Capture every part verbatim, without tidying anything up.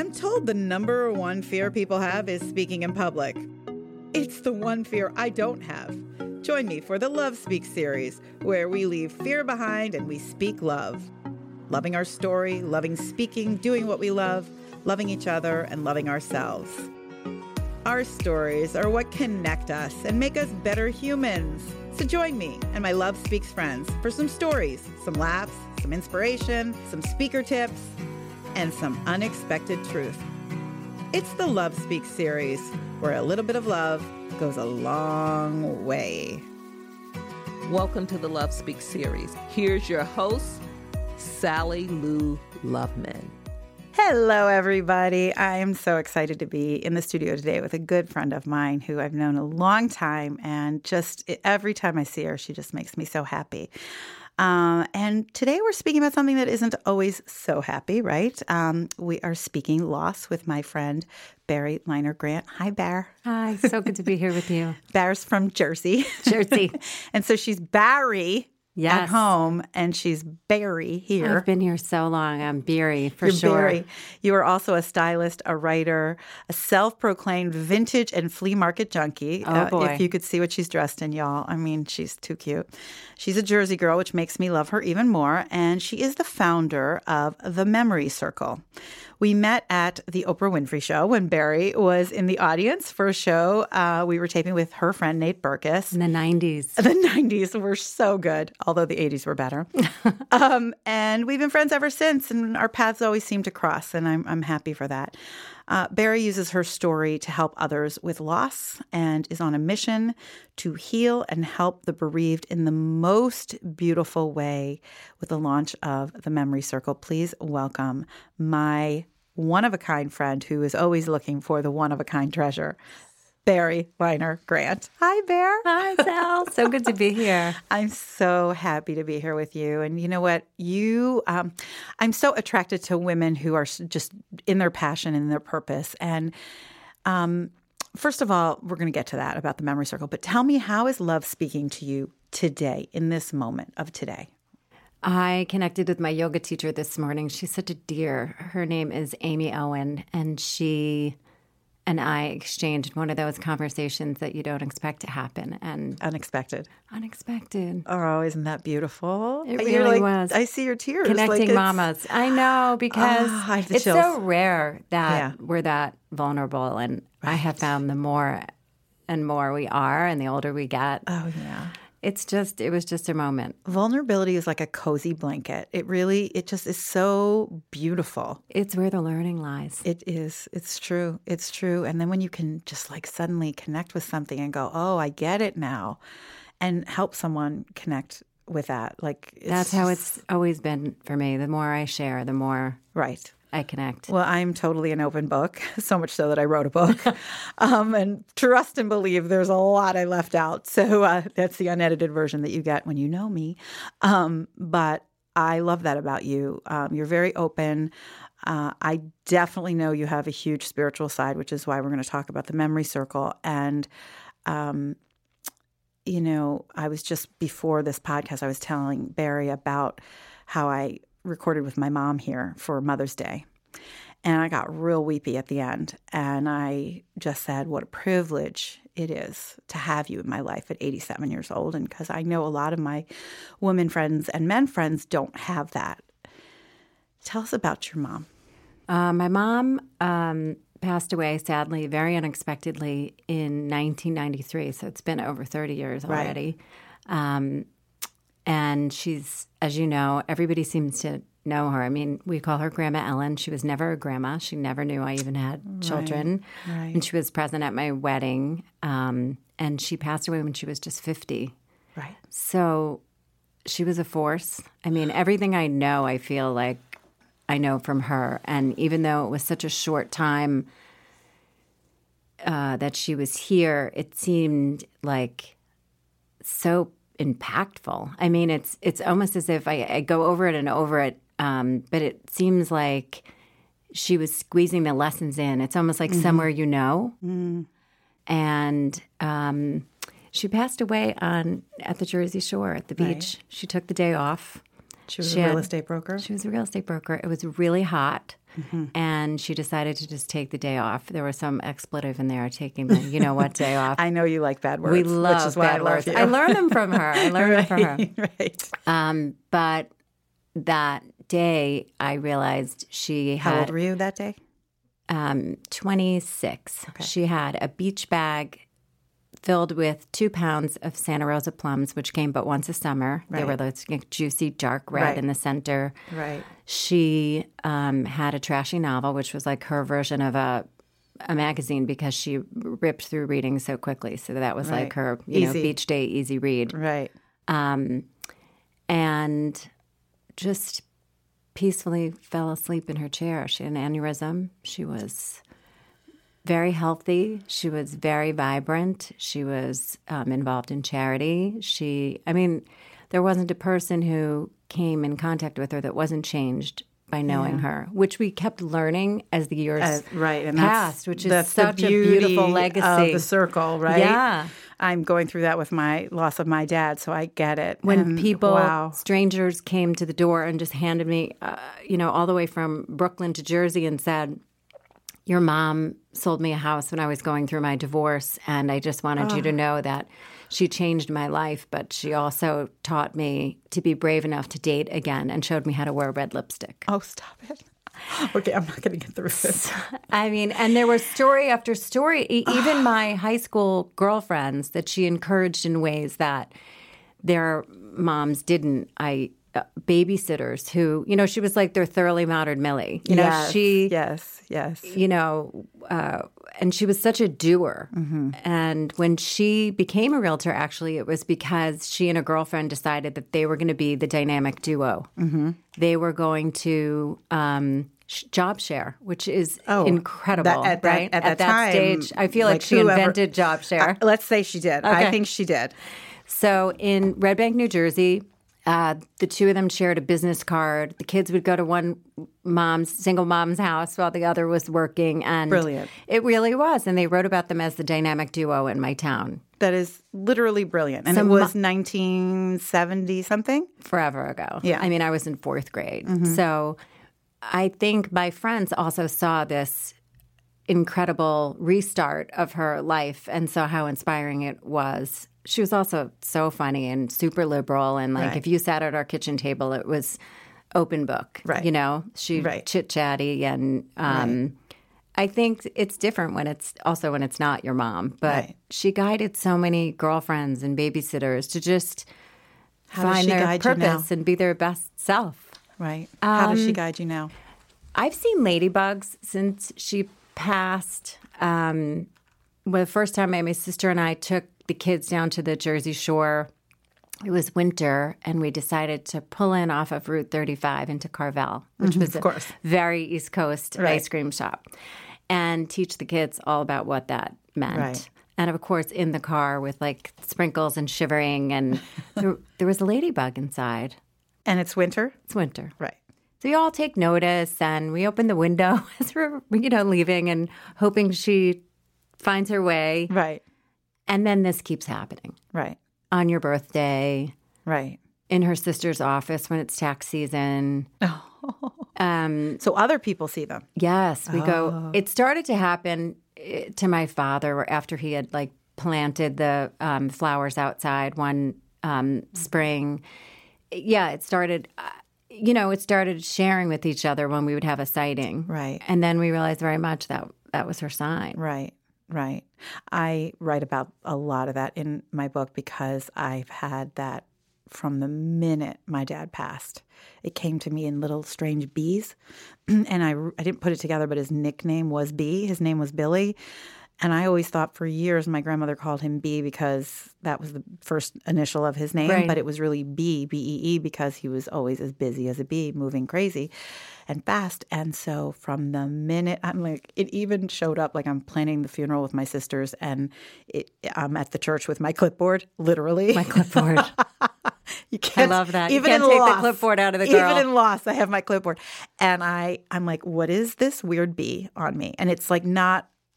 I'm told the number one fear people have is speaking in public. It's the one fear I don't have. Join me for the Love Speak series, where we leave fear behind and we speak love. Loving our story, loving speaking, doing what we love, loving each other, and loving ourselves. Our stories are what connect us and make us better humans. So join me and my Love Speaks friends for some stories, some laughs, some inspiration, some speaker tips, and some unexpected truth. It's the Love Speaks series, where a little bit of love goes a long way. Welcome to the Love Speaks series. Here's your host, Sally Lou Loveman. Hello, everybody. I am so excited to be in the studio today with a good friend of mine who I've known a long time, and just every time I see her, she just makes me so happy. Uh, and today we're speaking about something that isn't always so happy, right? Um, we are speaking loss with my friend, Barry Liner Grant. Hi, Bear. Hi, so good to be here with you. Bear's from Jersey. Jersey. And so she's Barry yes. at home, and she's Barry here. I've been here so long. I'm Barry, for You're sure. Barry. You are also a stylist, a writer, a self-proclaimed vintage and flea market junkie. Oh, boy. Uh, if you could see what she's dressed in, y'all. I mean, she's too cute. She's a Jersey girl, which makes me love her even more. And she is the founder of The Memory Circle. We met at the Oprah Winfrey Show when Barry was in the audience for a show uh, we were taping with her friend Nate Berkus. In the nineties. The nineties were so good, although the eighties were better. um, and we've been friends ever since, and our paths always seem to cross, and I'm, I'm happy for that. Uh, Barry uses her story to help others with loss and is on a mission to heal and help the bereaved in the most beautiful way with the launch of The Memory Circle. Please welcome my one-of-a-kind friend who is always looking for the one-of-a-kind treasure, Barry Liner Grant. Hi, Bear. Hi, Sal. So good to be here. I'm so happy to be here with you. And you know what? You, um, I'm so attracted to women who are just in their passion and their purpose. And um, first of all, we're going to get to that about the Memory Circle. But tell me, how is love speaking to you today, in this moment of today? I connected with my yoga teacher this morning. She's such a dear. Her name is Amy Owen, and she and I exchanged one of those conversations that you don't expect to happen. And Unexpected. Unexpected. Oh, isn't that beautiful? It You're really like, was. I see your tears. Connecting like mamas. I know, because oh, I have the it's chills. so rare that Yeah. we're that vulnerable. And right. I have found the more and more we are and the older we get. Oh, yeah. It's just, it was just a moment. Vulnerability is like a cozy blanket. It really, it just is so beautiful. It's where the learning lies. It is. It's true. It's true. And then when you can just like suddenly connect with something and go, oh, I get it now, and help someone connect with that. Like it's That's how just, it's always been for me. The more I share, the more right. I connect. Well, I'm totally an open book, so much so that I wrote a book. um, and trust and believe there's a lot I left out. So uh, that's the unedited version that you get when you know me. Um, but I love that about you. Um, you're very open. Uh, I definitely know you have a huge spiritual side, which is why we're going to talk about the Memory Circle. And, um, you know, I was just before this podcast, I was telling Barry about how I recorded with my mom here for Mother's Day. And I got real weepy at the end. And I just said, what a privilege it is to have you in my life at eighty-seven years old. And because I know a lot of my women friends and men friends don't have that. Tell us about your mom. Uh, my mom um, passed away, sadly, very unexpectedly in nineteen ninety-three. So it's been over thirty years already. Right. Um, and she's, as you know, everybody seems to know her. I mean, we call her Grandma Ellen. She was never a grandma. She never knew I even had children. Right, right. And she was present at my wedding. Um, and she passed away when she was just fifty. Right. So she was a force. I mean, everything I know, I feel like I know from her. And even though it was such a short time uh, that she was here, it seemed like so impactful. I mean, it's it's almost as if I, I go over it and over it, um, but it seems like she was squeezing the lessons in. It's almost like mm-hmm. somewhere you know. Mm. And um, she passed away on at the Jersey Shore at the beach. Right. She took the day off. She was She a real had- estate broker? She was a real estate broker. It was really hot. Mm-hmm. And she decided to just take the day off. There was some expletive in there, taking the you know what day off. I know you like bad words. We love which is why bad I love words. you. I learned them from her. I learned right, them from her. Right. Um, but that day, I realized she How old had were you that day? um, twenty-six. Okay. She had a beach bag filled with two pounds of Santa Rosa plums, which came but once a summer. They Right. were those juicy dark red Right. in the center. Right. She um, had a trashy novel, which was like her version of a a magazine because she ripped through reading so quickly. So that was Right. like her, you know, Easy. beach day easy read. Right. Um, and just peacefully fell asleep in her chair. She had an aneurysm. She was very healthy. She was very vibrant. She was um, involved in charity. She, I mean, there wasn't a person who came in contact with her that wasn't changed by knowing Yeah. her, which we kept learning as the years As, right. And passed, that's, which is that's such the a beauty beautiful legacy. of the circle, right? Yeah. I'm going through that with my loss of my dad, so I get it. When And people, wow. strangers came to the door and just handed me, uh, you know, all the way from Brooklyn to Jersey and said, your mom sold me a house when I was going through my divorce, and I just wanted Oh. you to know that she changed my life, but she also taught me to be brave enough to date again and showed me how to wear red lipstick. Oh, stop it. Okay, I'm not going to get through this. I mean, and there was story after story, e- even my high school girlfriends that she encouraged in ways that their moms didn't. I uh, babysitters who, you know, she was like their thoroughly modern Millie. You know, yes, she, yes, yes. you know, uh, and she was such a doer. Mm-hmm. And when she became a realtor, actually, it was because she and a girlfriend decided that they were going to be the dynamic duo. Mm-hmm. They were going to um, sh- job share, which is Oh, incredible, that- at that- right? at that time, stage, I feel like, like she whoever- invented job share. Uh, let's say she did. Okay. I think she did. So in Red Bank, New Jersey, uh, the two of them shared a business card. The kids would go to one mom's, single mom's house while the other was working. And Brilliant. It really was. And they wrote about them as the dynamic duo in my town That is literally brilliant. And So it was mu- nineteen seventy something? forever ago. Yeah. I mean, I was in fourth grade. So I think my friends also saw this incredible restart of her life and saw how inspiring it was. She was also so funny and super liberal. And like, Right. if you sat at our kitchen table, it was open book. Right. You know, she Right. chit chatty. And um, I think it's different when it's also when it's not your mom. But Right. she guided so many girlfriends and babysitters to just How does find she their guide you now? purpose and be their best self. Right. How does she Um, guide you now? I've seen ladybugs since she passed. Um, well, the first time my, my sister and I took the kids down to the Jersey Shore, it was winter, and we decided to pull in off of Route thirty-five into Carvel, which was a course. very East Coast Right. ice cream shop, and teach the kids all about what that meant. Right. And of course, in the car with like sprinkles and shivering, and there, there was a ladybug inside. And it's winter? It's winter. Right. So we all take notice, and we open the window as we're, you know, leaving and hoping she finds her way. Right. And then this keeps happening Right. on your birthday, Right. in her sister's office when it's tax season. Um, So other people see them. yes, we Oh. go. It started to happen eh, to my father after he had like planted the um, flowers outside one um, spring. Yeah, it started. Uh, you know, it started sharing with each other when we would have a sighting. Right. And then we realized very much that that was her sign. Right, right. I write about a lot of that in my book because I've had that from the minute my dad passed. It came to me in little strange bees, and I, I didn't put it together, but his nickname was B. His name was Billy. And I always thought for years my grandmother called him B because that was the first initial of his name, Right. but it was really B, B E E, because he was always as busy as a bee, moving crazy and fast. And so from the minute I'm like, it even showed up like I'm planning the funeral with my sisters, and it, I'm at the church with my clipboard, literally. My clipboard. You can't, love that. You Even can't in take the loss, clipboard out of the girl. Even in loss, I have my clipboard, and I, I'm like, what is this weird bee on me? And it's like not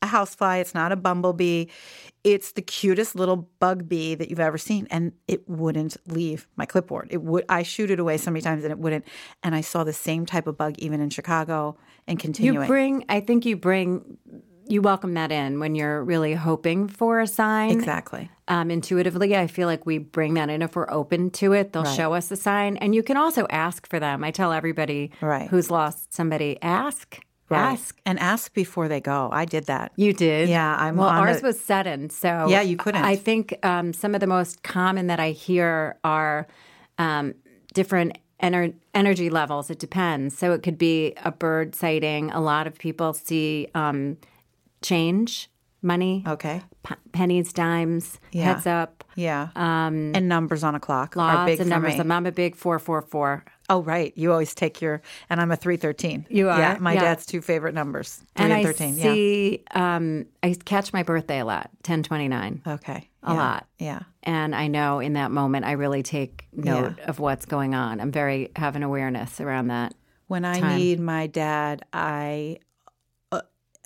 a housefly. It's not a bumblebee. It's the cutest little bug bee that you've ever seen. And it wouldn't leave my clipboard. It would. I shoot it away so many times and it wouldn't. And I saw the same type of bug even in Chicago and continuing. You bring, I think you bring, you welcome that in when you're really hoping for a sign. Exactly. Um, intuitively, I feel like we bring that in if we're open to it. They'll Right. show us a sign. And you can also ask for them. I tell everybody Right. who's lost somebody, ask. Right. Ask. And ask before they go. I did that. You did? Yeah, I'm Well, on ours the- was sudden, so Yeah, you couldn't. I think um, some of the most common that I hear are um, different ener- energy levels. It depends. So it could be a bird sighting. A lot of people see um, change, money, Okay. p- pennies, dimes, Yeah. heads up. Yeah. Um, and numbers on a clock are Lots big of for numbers. me. I'm a big four four four. Oh, right. You always take your, and I'm a three thirteen. You are? Yeah. My Yeah. dad's two favorite numbers, three And and, I thirteen. see, um, I catch my birthday a lot, ten twenty-nine. Yeah. Okay. A Yeah. lot. Yeah. And I know in that moment, I really take note of what's going on. I'm very, have an awareness around that. When I Time. need my dad, I, uh,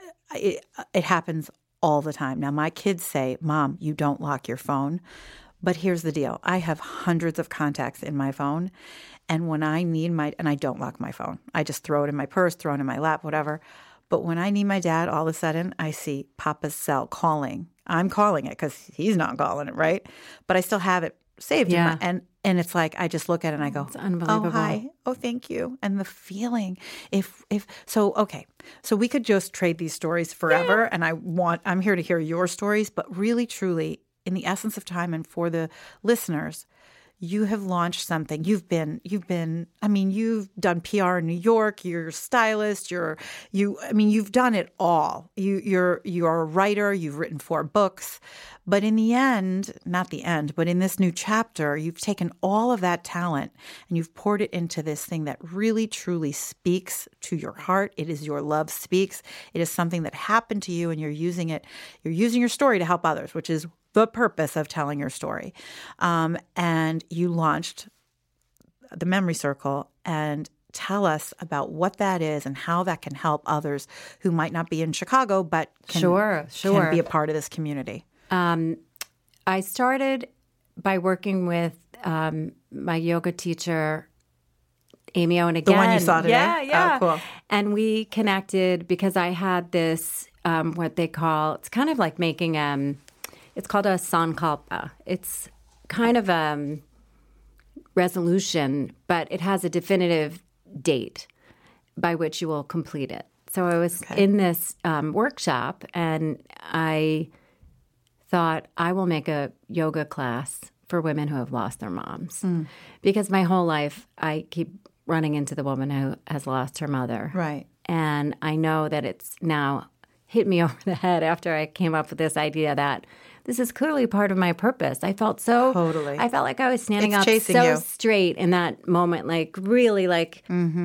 it, it happens all the time. Now, my kids say, Mom, you don't lock your phone. But here's the deal. I have hundreds of contacts in my phone. And when I need my, and I don't lock my phone. I just throw it in my purse, throw it in my lap, whatever. But when I need my dad, all of a sudden I see Papa's cell calling. I'm calling it because he's not calling it, right? But I still have it saved. Yeah. In my, and, and it's like, I just look at it and I go, It's unbelievable. oh, hi. Oh, thank you. And the feeling, if, if, so, okay. So we could just trade these stories forever. And I want, I'm here to hear your stories, but really, truly, in the essence of time and for the listeners, you have launched something. You've been, you've been, I mean, you've done P R in New York. You're a stylist. You're, you, I mean, you've done it all. You, you're, you're a writer. You've written four books. But in the end, not the end, but in this new chapter, you've taken all of that talent and you've poured it into this thing that really, truly speaks to your heart. It is your love speaks. It is something that happened to you and you're using it. You're using your story to help others, which is the purpose of telling your story. Um, and you launched the Memory Circle, and tell us about what that is and how that can help others who might not be in Chicago, but can, Sure, sure. can be a part of this community. Um, I started by working with um, my yoga teacher, Amy Owen again. The one you saw today? Yeah, Oh, yeah. cool. And we connected because I had this, um, what they call, it's kind of like making, um, it's called a sankalpa. It's kind of a resolution, but it has a definitive date by which you will complete it. So I was Okay. in this um, workshop and I thought I will make a yoga class for women who have lost their moms. Mm. Because my whole life I keep running into the woman who has lost her mother. Right. And I know that it's now hit me over the head after I came up with this idea that this is clearly part of my purpose. I felt so Totally. I felt like I was standing It's up chasing so you. straight in that moment, like really like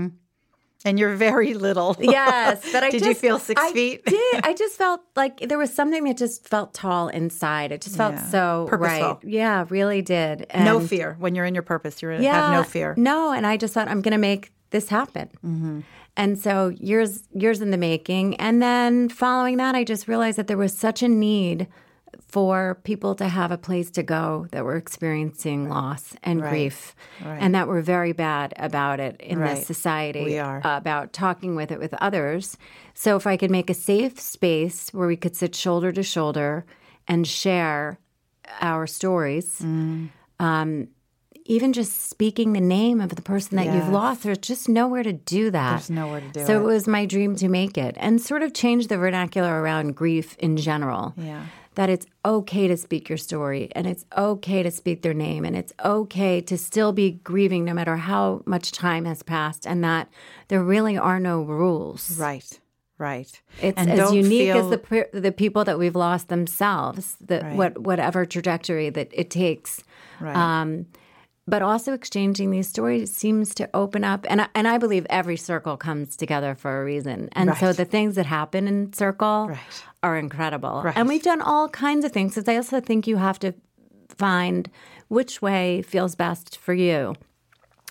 And you're very little. yes, but I Did just, you feel six I feet? did. I just felt like there was something that just felt tall inside. It just felt Yeah. so Purposeful. right. Yeah, really did. No And fear. When you're in your purpose, you yeah, have no fear. No, and I just thought I'm going to make this happen. Mm-hmm. And so years years in the making, and then following that, I just realized that there was such a need for people to have a place to go that were experiencing loss and Right. grief, Right. and that we're very bad about it in Right. this society. We are. About talking with it with others. So if I could make a safe space where we could sit shoulder to shoulder and share our stories. Mm. Um, even just speaking the name of the person that you've Yes. lost, there's just nowhere to do that. There's nowhere to do so it. it was my dream to make it and sort of change the vernacular around grief in general. Yeah. That it's okay to speak your story and it's okay to speak their name and it's okay to still be grieving no matter how much time has passed and that there really are no rules. Right. Right. It's And as don't unique feel- as the pe- the people that we've lost themselves, the, Right. what whatever trajectory that it takes. Right. Um, but also exchanging these stories seems to open up, and I, and I believe every circle comes together for a reason. And so Right. the things that happen in circle Right. are incredible. Right. And we've done all kinds of things. Because I also think you have to find which way feels best for you.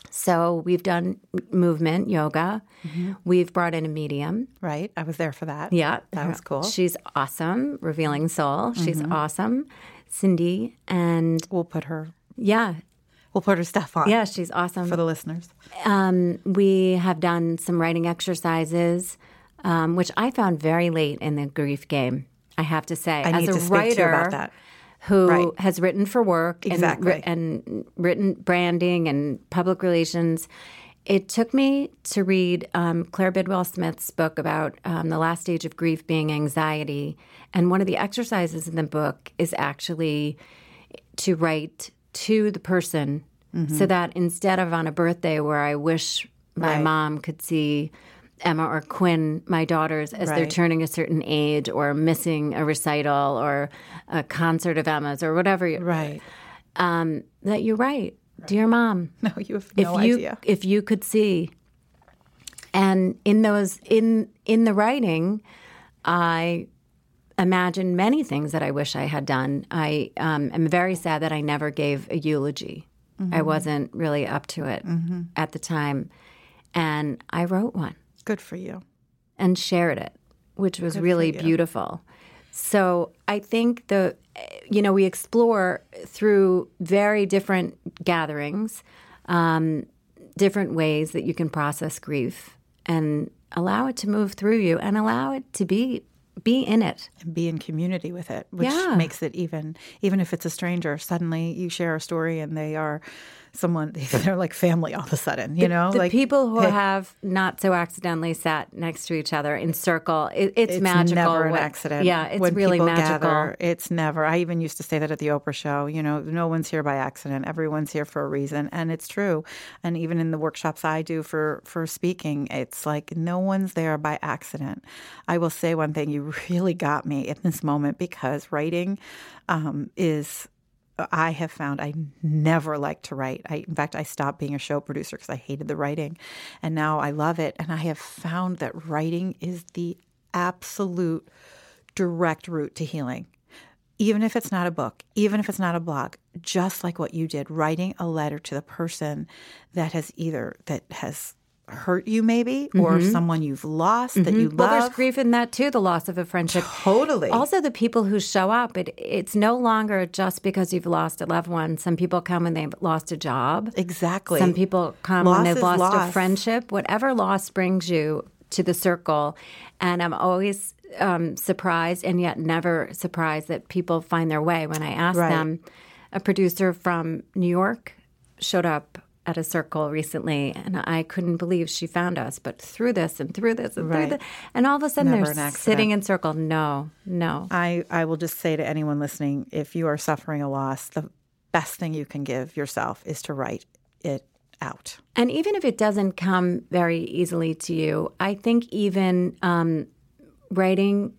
So we've done movement, yoga. Mm-hmm. We've brought in a medium. Right. I was there for that. Yeah. That was cool. She's awesome. Revealing Soul. She's mm-hmm. awesome. Cindy. And we'll put her. Yeah. We'll put her stuff on. Yeah, she's awesome. For the listeners. Um, we have done some writing exercises, um, which I found very late in the grief game, I have to say. I As need a to speak writer, to you about that. Who right. has written for work exactly. and, and written branding and public relations. It took me to read um, Claire Bidwell Smith's book about um, the last stage of grief being anxiety. And one of the exercises in the book is actually to write to the person mm-hmm. so that instead of on a birthday where I wish my right. mom could see Emma or Quinn, my daughters, as right. they're turning a certain age or missing a recital or a concert of Emma's or whatever. Right. Um, that you're right. right. Dear Mom. No, you have no if you, idea. If you could see. And in those, in in the writing, I imagine many things that I wish I had done. I um, am very sad that I never gave a eulogy. Mm-hmm. I wasn't really up to it mm-hmm. at the time. And I wrote one. Good for you. And shared it, which was Good really beautiful. So I think the, you know, we explore through very different gatherings, um, different ways that you can process grief and allow it to move through you and allow it to be be in it. And be in community with it, which yeah. makes it even, even if it's a stranger, suddenly you share a story and they are someone, they're like family all of a sudden, you know? The, the like people who hey, have not so accidentally sat next to each other in circle, it, it's, it's magical. It's never an when, accident. Yeah, it's when really people magical. Gather, it's never. I even used to say that at the Oprah show, you know, no one's here by accident. Everyone's here for a reason. And it's true. And even in the workshops I do for, for speaking, it's like no one's there by accident. I will say one thing, you really got me in this moment because writing um, is... I have found I never liked to write. I, in fact, I stopped being a show producer because I hated the writing. And now I love it. And I have found that writing is the absolute direct route to healing. Even if it's not a book, even if it's not a blog, just like what you did, writing a letter to the person that has either, that has hurt you maybe, or mm-hmm. someone you've lost mm-hmm. that you love. Well, there's grief in that too, the loss of a friendship. Totally. Also, the people who show up, it, it's no longer just because you've lost a loved one. Some people come when they've lost a job. Exactly. Some people come loss when they've lost loss. a friendship. Whatever loss brings you to the circle. And I'm always um, surprised and yet never surprised that people find their way. When I ask right. them, a producer from New York showed up at a circle recently, and I couldn't believe she found us. But through this and through this and right. through this, and all of a sudden Never they're sitting in circle. No, no. I, I will just say to anyone listening, if you are suffering a loss, the best thing you can give yourself is to write it out. And even if it doesn't come very easily to you, I think even um, writing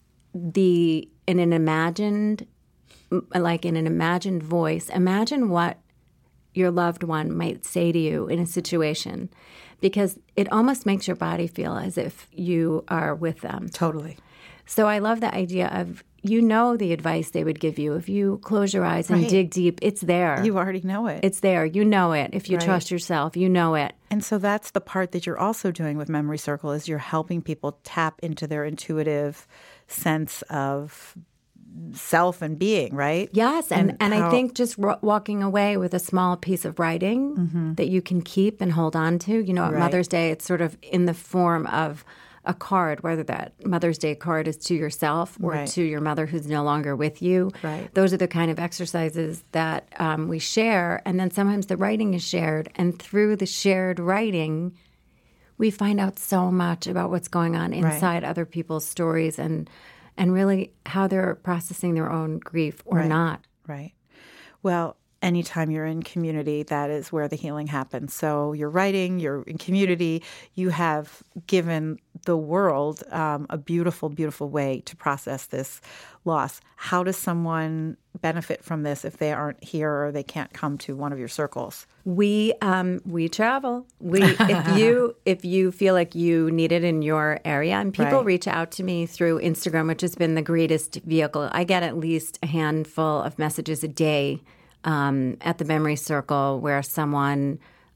the in an imagined, like in an imagined voice, imagine what your loved one might say to you in a situation, because it almost makes your body feel as if you are with them. Totally. So I love the idea of, you know, the advice they would give you. If you close your eyes and right. dig deep, it's there. You already know it. It's there. You know it. If you right. trust yourself, you know it. And so that's the part that you're also doing with Memory Circle, is you're helping people tap into their intuitive sense of self and being, right? Yes, and, and, and how, I think just ro- walking away with a small piece of writing mm-hmm. that you can keep and hold on to. You know, at right. Mother's Day, it's sort of in the form of a card, whether that Mother's Day card is to yourself or right. to your mother who's no longer with you. Right. Those are the kind of exercises that um, we share, and then sometimes the writing is shared, and through the shared writing, we find out so much about what's going on inside right. other people's stories and and really how they're processing their own grief or right. not. Right. Well, anytime you're in community, that is where the healing happens. So you're writing, you're in community, you have given the world um, a beautiful, beautiful way to process this loss. How does someone benefit from this if they aren't here or they can't come to one of your circles? We um, we travel. We if you if you feel like you need it in your area, and people right. reach out to me through Instagram, which has been the greatest vehicle. I get at least a handful of messages a day um, at the Memory Circle where someone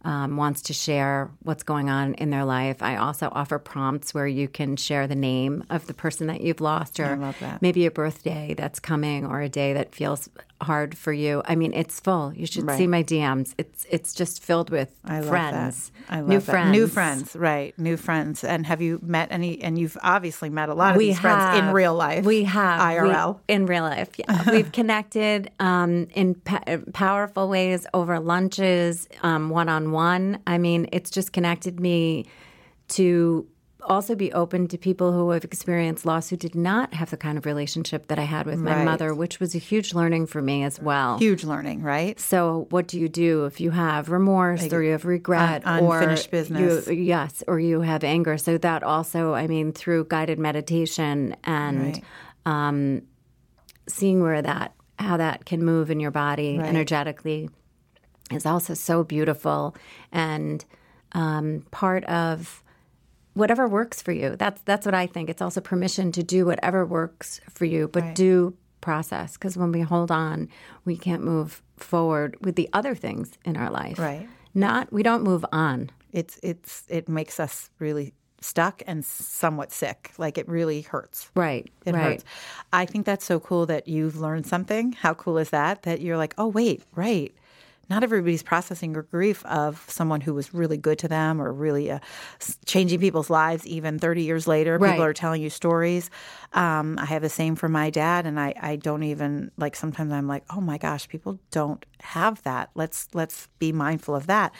um, wants to share what's going on in their life. I also offer prompts where you can share the name of the person that you've lost, or I love that. maybe a birthday that's coming or a day that feels hard for you. I mean, it's full. You should Right. see my D Ms. It's it's just filled with I love friends. that. I love new that. friends. New friends, right. New friends. And have you met any, and you've obviously met a lot of We these friends in have. real life. We have. I R L. We- in real life, yeah. We've connected um, in pa- powerful ways over lunches, um, one-on-one. I mean, it's just connected me to also be open to people who have experienced loss who did not have the kind of relationship that I had with my Right. mother, which was a huge learning for me as well. Huge learning, right? So what do you do if you have remorse or you have regret Un- unfinished or business. You, yes, or you have anger? So that also, I mean, through guided meditation and Right. um, seeing where that, how that can move in your body Right. energetically is also so beautiful and um, part of whatever works for you. That's that's what I think. It's also permission to do whatever works for you, but Right. do process. Because when we hold on, we can't move forward with the other things in our life. Right. Not we don't move on. It's it's it makes us really stuck and somewhat sick. Like it really hurts. Right. It right. hurts. I think that's so cool that you've learned something. How cool is that? That you're like, oh wait, right. Not everybody's processing your grief of someone who was really good to them or really uh, s- changing people's lives even thirty years later. Right. People are telling you stories. Um, I have the same for my dad, and I, I don't even, like, sometimes I'm like, oh my gosh, people don't have that. Let's let's be mindful of that.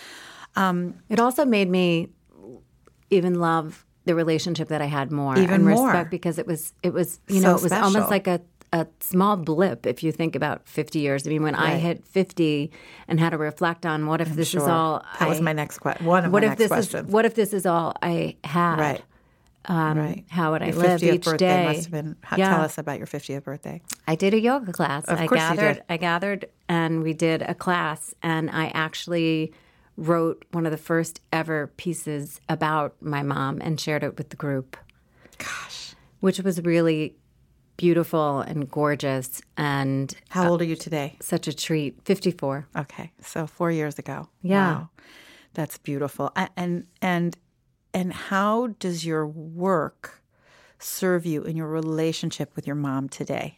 It also made me even love the relationship that I had more Even and more. respect because it was it was you So know it was special. almost like a a small blip if you think about fifty years. I mean, when I Right. hit fifty and had to reflect on what if this is Sure. all That was I- my next question. One of what my if next this questions. is what if this is all I had? Right. Um, right. How would I Your live fiftieth each birthday day? must have been. how- Yeah. Tell us about your fiftieth birthday. I did a yoga class. Of I course you gathered did. I gathered and we did a class and I actually wrote one of the first ever pieces about my mom and shared it with the group. Gosh. Which was really beautiful and gorgeous and How old are you today? such a treat. fifty-four. Okay, so four years ago. Yeah. Wow. That's beautiful. A- And and and how does your work serve you in your relationship with your mom today?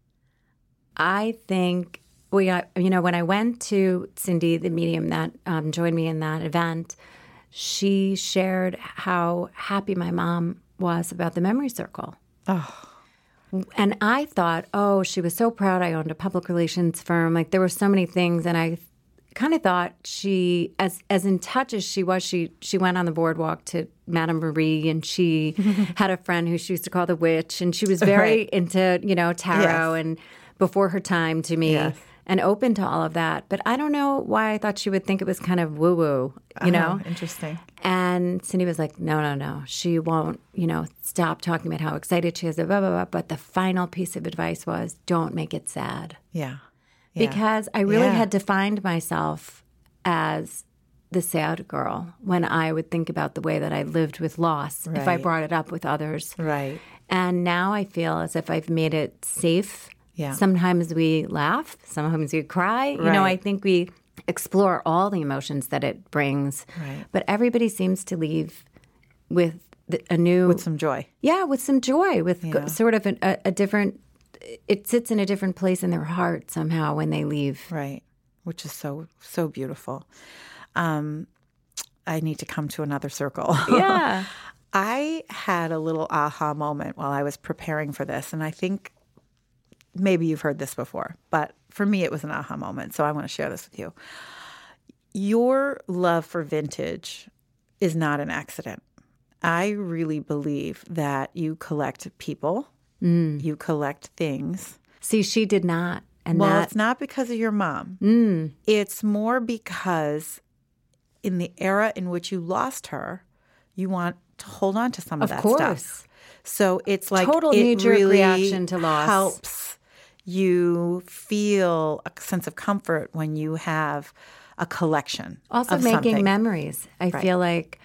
I think we, got, you know, when I went to Cindy, the medium that um, joined me in that event, she shared how happy my mom was about the memory circle. Oh, And I thought, oh, she was so proud I owned a public relations firm. Like there were so many things, and I kind of thought she, as as in touch as she was, she she went on the boardwalk to Madame Marie, and she had a friend who she used to call the witch, and she was very Right. into you know tarot Yes. and before her time to me. Yes. And open to all of that. But I don't know why I thought she would think it was kind of woo-woo, you know? oh, interesting. And Cindy was like, no, no, no. She won't, you know, stop talking about how excited she is, blah, blah, blah. But the final piece of advice was don't make it sad. Yeah. Yeah. Because I really Yeah. had defined myself as the sad girl when I would think about the way that I lived with loss if I Right. brought it up with others. Right. And now I feel as if I've made it safe. Yeah. Sometimes we laugh, sometimes we cry. You know, I Right. think we explore all the emotions that it brings. Right. But everybody seems to leave with the- a new, With some joy. yeah, with some joy, with go- Yeah. sort of an, a, a different. It sits in a different place in their heart somehow when they leave. Right. Which is so, so beautiful. Um, I need to come to another circle. Yeah. I had a little aha moment while I was preparing for this, and I think maybe you've heard this before, but for me it was an aha moment, so I want to share this with you. Your love for vintage is not an accident. I really believe that you collect people, you collect things. See, she did not, and Well, that it's not because of your mom. It's more because in the era in which you lost her, you want to hold on to some of, Of that course. stuff. So it's like Total it knee-jerk really reaction to loss. helps you feel a sense of comfort when you have a collection also of making something. memories. I feel like,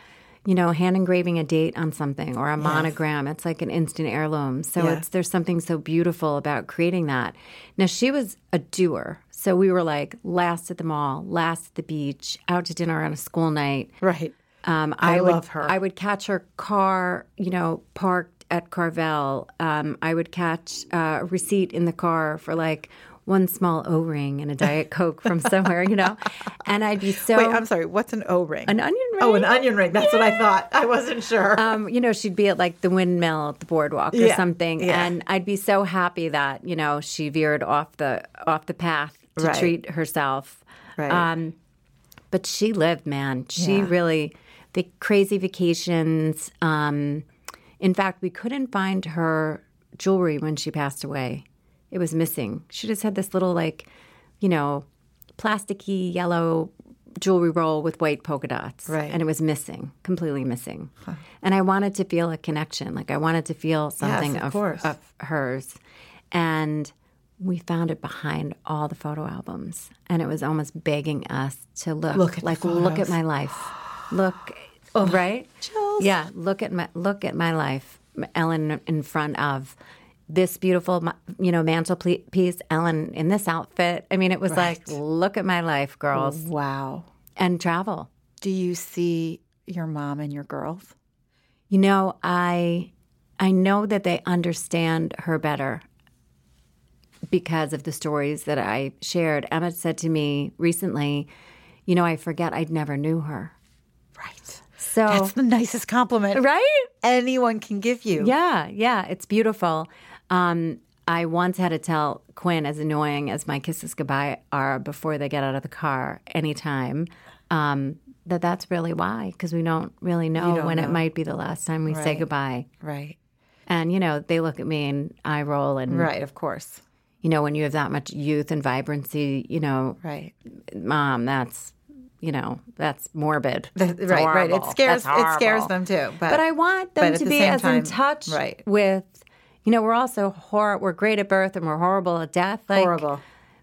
you know, hand engraving a date on something or a monogram. It's like an instant heirloom. So Yeah. it's there's something so beautiful about creating that. Now, she was a doer. So we were like last at the mall, last at the beach, out to dinner on a school night. Right. Um, I would, love her. I would catch her car, you know, parked at Carvel. Um, I would catch uh, a receipt in the car for like one small O-ring and a Diet Coke from somewhere, you know, and I'd be so. Wait, I'm sorry. What's an O-ring? An onion ring. Oh, an onion ring. That's what I thought. I wasn't sure. Um, you know, she'd be at like the windmill at the boardwalk or Yeah, something, yeah. and I'd be so happy that you know she veered off the off the path to Right. treat herself. Right. Um, but she lived, man. She Yeah. really the crazy vacations. Um, in fact, we couldn't find her jewelry when she passed away. It was missing. She just had this little, like, you know, plasticky yellow jewelry roll with white polka dots. Right. And it was missing, completely missing. Huh. And I wanted to feel a connection. Like, I wanted to feel something of of, course. of hers. And we found it behind all the photo albums. And it was almost begging us to look. Look at the like, look at photos. my life. Look, right? chills. Yeah, look at my look at my life. Ellen in front of this beautiful, you know, mantelpiece. Ellen in this outfit. I mean, it was Right. like, look at my life, girls, Wow. and travel. Do you see your mom and your girls? You know, I I know that they understand her better because of the stories that I shared. Emma said to me recently, you know, I forget I never knew her. Right. So That's the nicest compliment right? anyone can give you. Yeah, yeah, it's beautiful. Um, I once had to tell Quinn, as annoying as my kisses goodbye are before they get out of the car anytime, um, that that's really why, because we don't really know don't when know. it might be the last time we say Right. goodbye. Right. And, you know, they look at me and I roll. And, Right, of course. you know, when you have that much youth and vibrancy, you know, Right. Mom, that's, you know, that's morbid. The- It's right, right. It horrible. scares That's it scares horrible. them too. But, But I want but them at to the be same as time- in touch right. with, you know, we're also hor- we're great at birth and we're horrible at death. Like, horrible.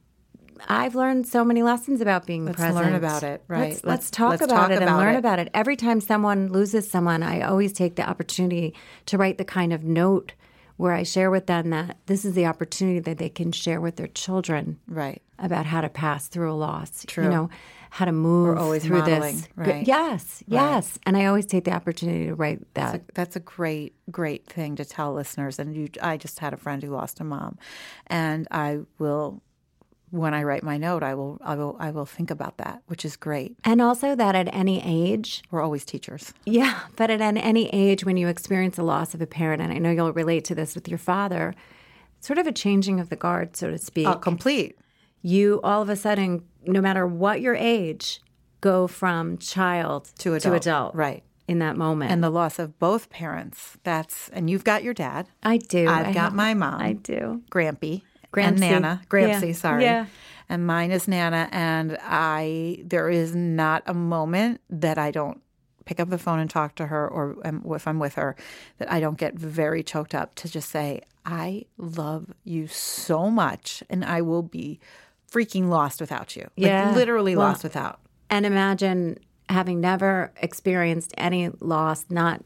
I've learned so many lessons about being Let's present. learn about it, right. Let's, let's Let's- talk let's about talk it and about learn it. about it. Every time someone loses someone, I always take the opportunity to write the kind of note where I share with them that this is the opportunity that they can share with their children Right. about how to pass through a loss. True. You know, how to move always through modeling, this. right. Yes, yes. And I always take the opportunity to write that. That's a, that's a great, great thing to tell listeners. And you, I just had a friend who lost a mom, and I will, when I write my note, I will, I will, I will think about that, which is great. And also that at any age, We're always teachers. yeah, but at an- any age when you experience the loss of a parent, and I know you'll relate to this with your father, sort of a changing of the guard, so to speak. Uh, complete. You all of a sudden, no matter what your age, go from child To to adult. adult. Right. In that moment. And the loss of both parents. That's, and you've got your dad, I do. I've I got have- my mom. I do. Grampy, Grampsy. and Nana. Grampsy, Yeah. sorry. Yeah. And mine is Nana. And I, there is not a moment that I don't pick up the phone and talk to her, or um, if I'm with her, that I don't get very choked up to just say, I love you so much, and I will be freaking lost without you. Like, Yeah. literally Well, lost without. And imagine having never experienced any loss, not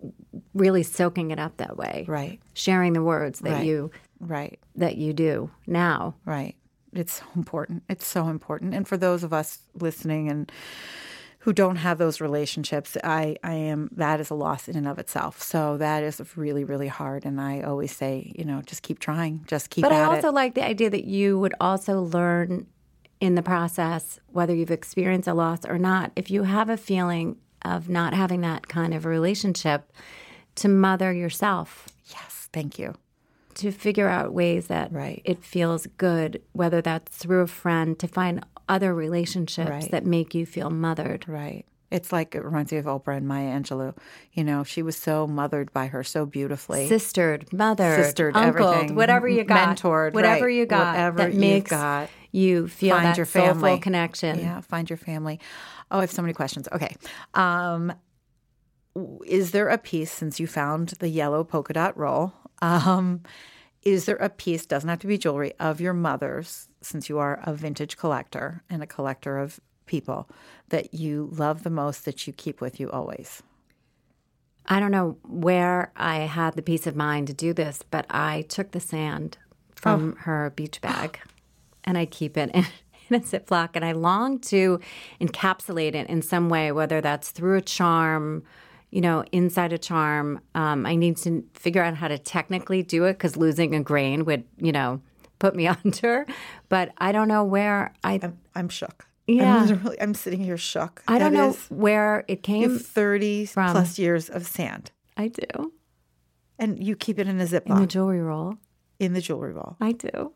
really soaking it up that way. Right. Sharing the words that Right. you Right. that you do now. Right. It's so important. It's so important. And for those of us listening and who don't have those relationships, I, I am, that is a loss in and of itself. So that is really, really hard. And I always say, you know, just keep trying, just keep But I at also it. like the idea that you would also learn in the process, whether you've experienced a loss or not, if you have a feeling of not having that kind of a relationship, to mother yourself, Yes. Thank you. to figure out ways that Right. it feels good, whether that's through a friend, to find other relationships Right. that make you feel mothered. Right. It's like, it reminds me of Oprah and Maya Angelou. You know, she was so mothered by her so beautifully. Sistered, mothered, Sistered, uncled, everything. whatever you got, Mentored, whatever right. you got, Whatever that you've makes got. you feel Find that your soulful family. connection. Yeah, find your family. Oh, I have so many questions. Okay. Um, w- is there a piece, since you found the yellow polka dot roll, um, is there a piece, doesn't have to be jewelry, of your mother's, since you are a vintage collector and a collector of people, that you love the most, that you keep with you always? I don't know where I had the peace of mind to do this, but I took the sand from oh. her beach bag and I keep it in, in a Ziploc, and I long to encapsulate it in some way, whether that's through a charm, you know, inside a charm. Um, I need to figure out how to technically do it because losing a grain would, you know, put me under. But I don't know where I... I'm, I'm shook. Yeah. I'm, literally, I'm sitting here shook. I don't that know is, where it came you have thirty from. plus years of sand. I do. And you keep it in a Ziploc. In the jewelry roll. In the jewelry roll. I do.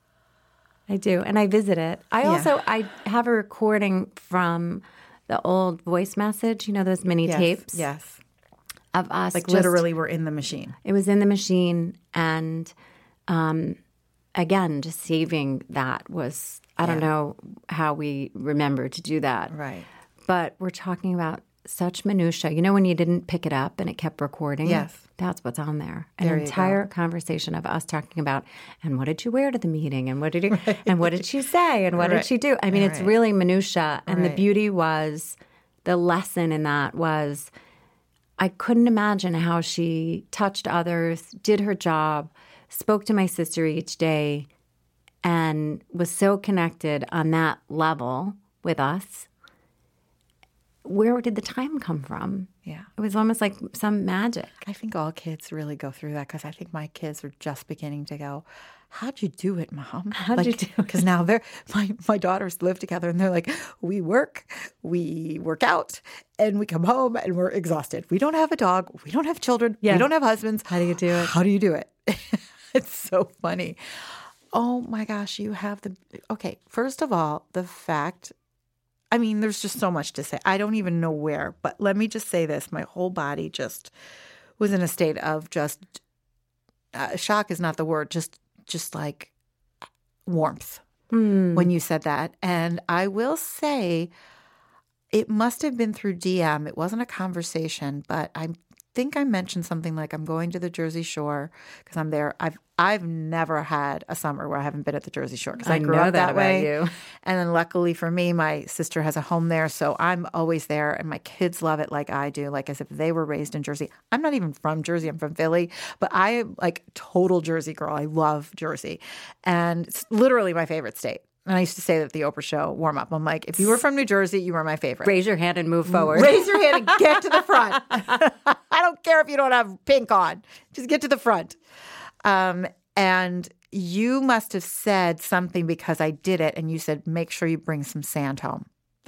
I do. And I visit it. I yeah. also, I have a recording from the old voice message, you know, those mini yes. tapes. Yes. Of us. Like just, literally we're in the machine. It was in the machine. And um, again, just saving that was, I don't yeah. know how we remember to do that. Right. But we're talking about such minutia. You know when you didn't pick it up and it kept recording? Yes. That's what's on there. An there entire conversation of us talking about, and what did you wear to the meeting? And what did you, right. and what did she say? And what right. did she do? I mean, right. it's really minutia. And right. the beauty was, the lesson in that was, I couldn't imagine how she touched others, did her job, spoke to my sister each day, and was so connected on that level with us. Where did the time come from? Yeah. It was almost like some magic. I think all kids really go through that because I think my kids are just beginning to go, how'd you do it, Mom? How'd like, you do it? Because now they're, my, my daughters live together and they're like, we work, we work out, and we come home and we're exhausted. We don't have a dog. We don't have children. Yeah. We don't have husbands. How do you do it? How do you do it? It's so funny. Oh my gosh, you have the, okay, first of all, the fact, I mean, there's just so much to say. I don't even know where, but let me just say this. My whole body just was in a state of just, uh, shock is not the word, just, just like warmth mm. when you said that. And I will say it must have been through D M. It wasn't a conversation, but I think I mentioned something like I'm going to the Jersey Shore because I'm there. I've I've never had a summer where I haven't been at the Jersey Shore because I, I grew know up that, that way. You. And then luckily for me, my sister has a home there, so I'm always there, and my kids love it like I do, like as if they were raised in Jersey. I'm not even from Jersey; I'm from Philly, but I am like total Jersey girl. I love Jersey, and it's literally my favorite state. And I used to say that at the Oprah show warm up. I'm like, if you were from New Jersey, you were my favorite. Raise your hand and move forward. Raise your hand and get to the front. I don't care if you don't have pink on. Just get to the front. Um, and you must have said something because I did it. And you said, make sure you bring some sand home.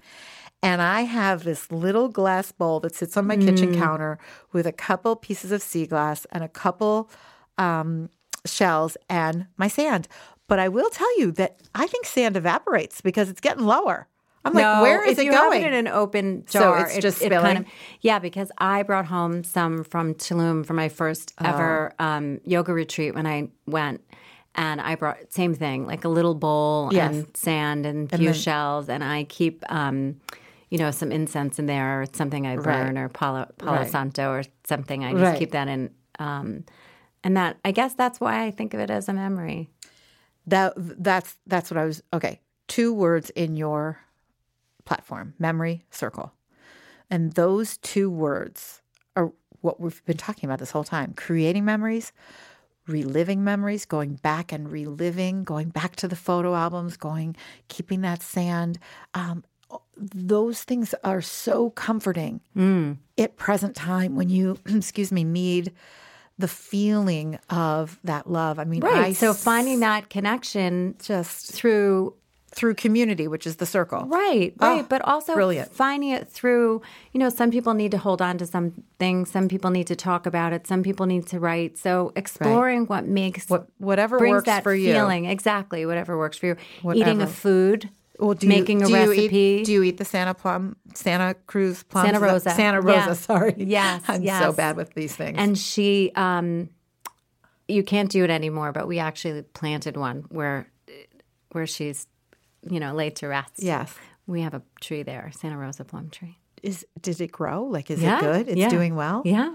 And I have this little glass bowl that sits on my mm. kitchen counter with a couple pieces of sea glass and a couple um, shells and my sand. But I will tell you that I think sand evaporates because it's getting lower. I'm like, no, where is it going? If you have it in an open jar, so it's just it, spilling? It kind of, yeah, because I brought home some from Tulum for my first oh. ever um, yoga retreat when I went. And I brought, same thing, like a little bowl yes. and sand and a few and then, shells. And I keep, um, you know, some incense in there or something I burn right. or Palo, Palo right. Santo or something. I just right. keep that in. Um, and that, I guess that's why I think of it as a memory. That that's that's what I was okay. Two words in your platform: memory, circle, and those two words are what we've been talking about this whole time: creating memories, reliving memories, going back and reliving, going back to the photo albums, going keeping that sand. Um, those things are so comforting mm. at present time when you, excuse me, need the feeling of that love. I mean, right. I so finding that connection just through through community, which is the circle. Right, right. Oh, but also brilliant. Finding it through, you know, some people need to hold on to something. Some people need to talk about it. Some people need to write. So exploring right. what makes, what, whatever brings works that for you. Feeling. Exactly. Whatever works for you. Whatever. Eating a food. Well, do making you, a do recipe. You eat, do you eat the Santa plum, Santa Cruz plums? Santa Rosa. Santa Rosa, yeah. sorry. Yes, I'm yes. so bad with these things. And she, um, you can't do it anymore, but we actually planted one where, where she's, you know, laid to rest. Yes. We have a tree there, Santa Rosa plum tree. Is Did it grow? Like, is yeah, it good? It's yeah. doing well? Yeah.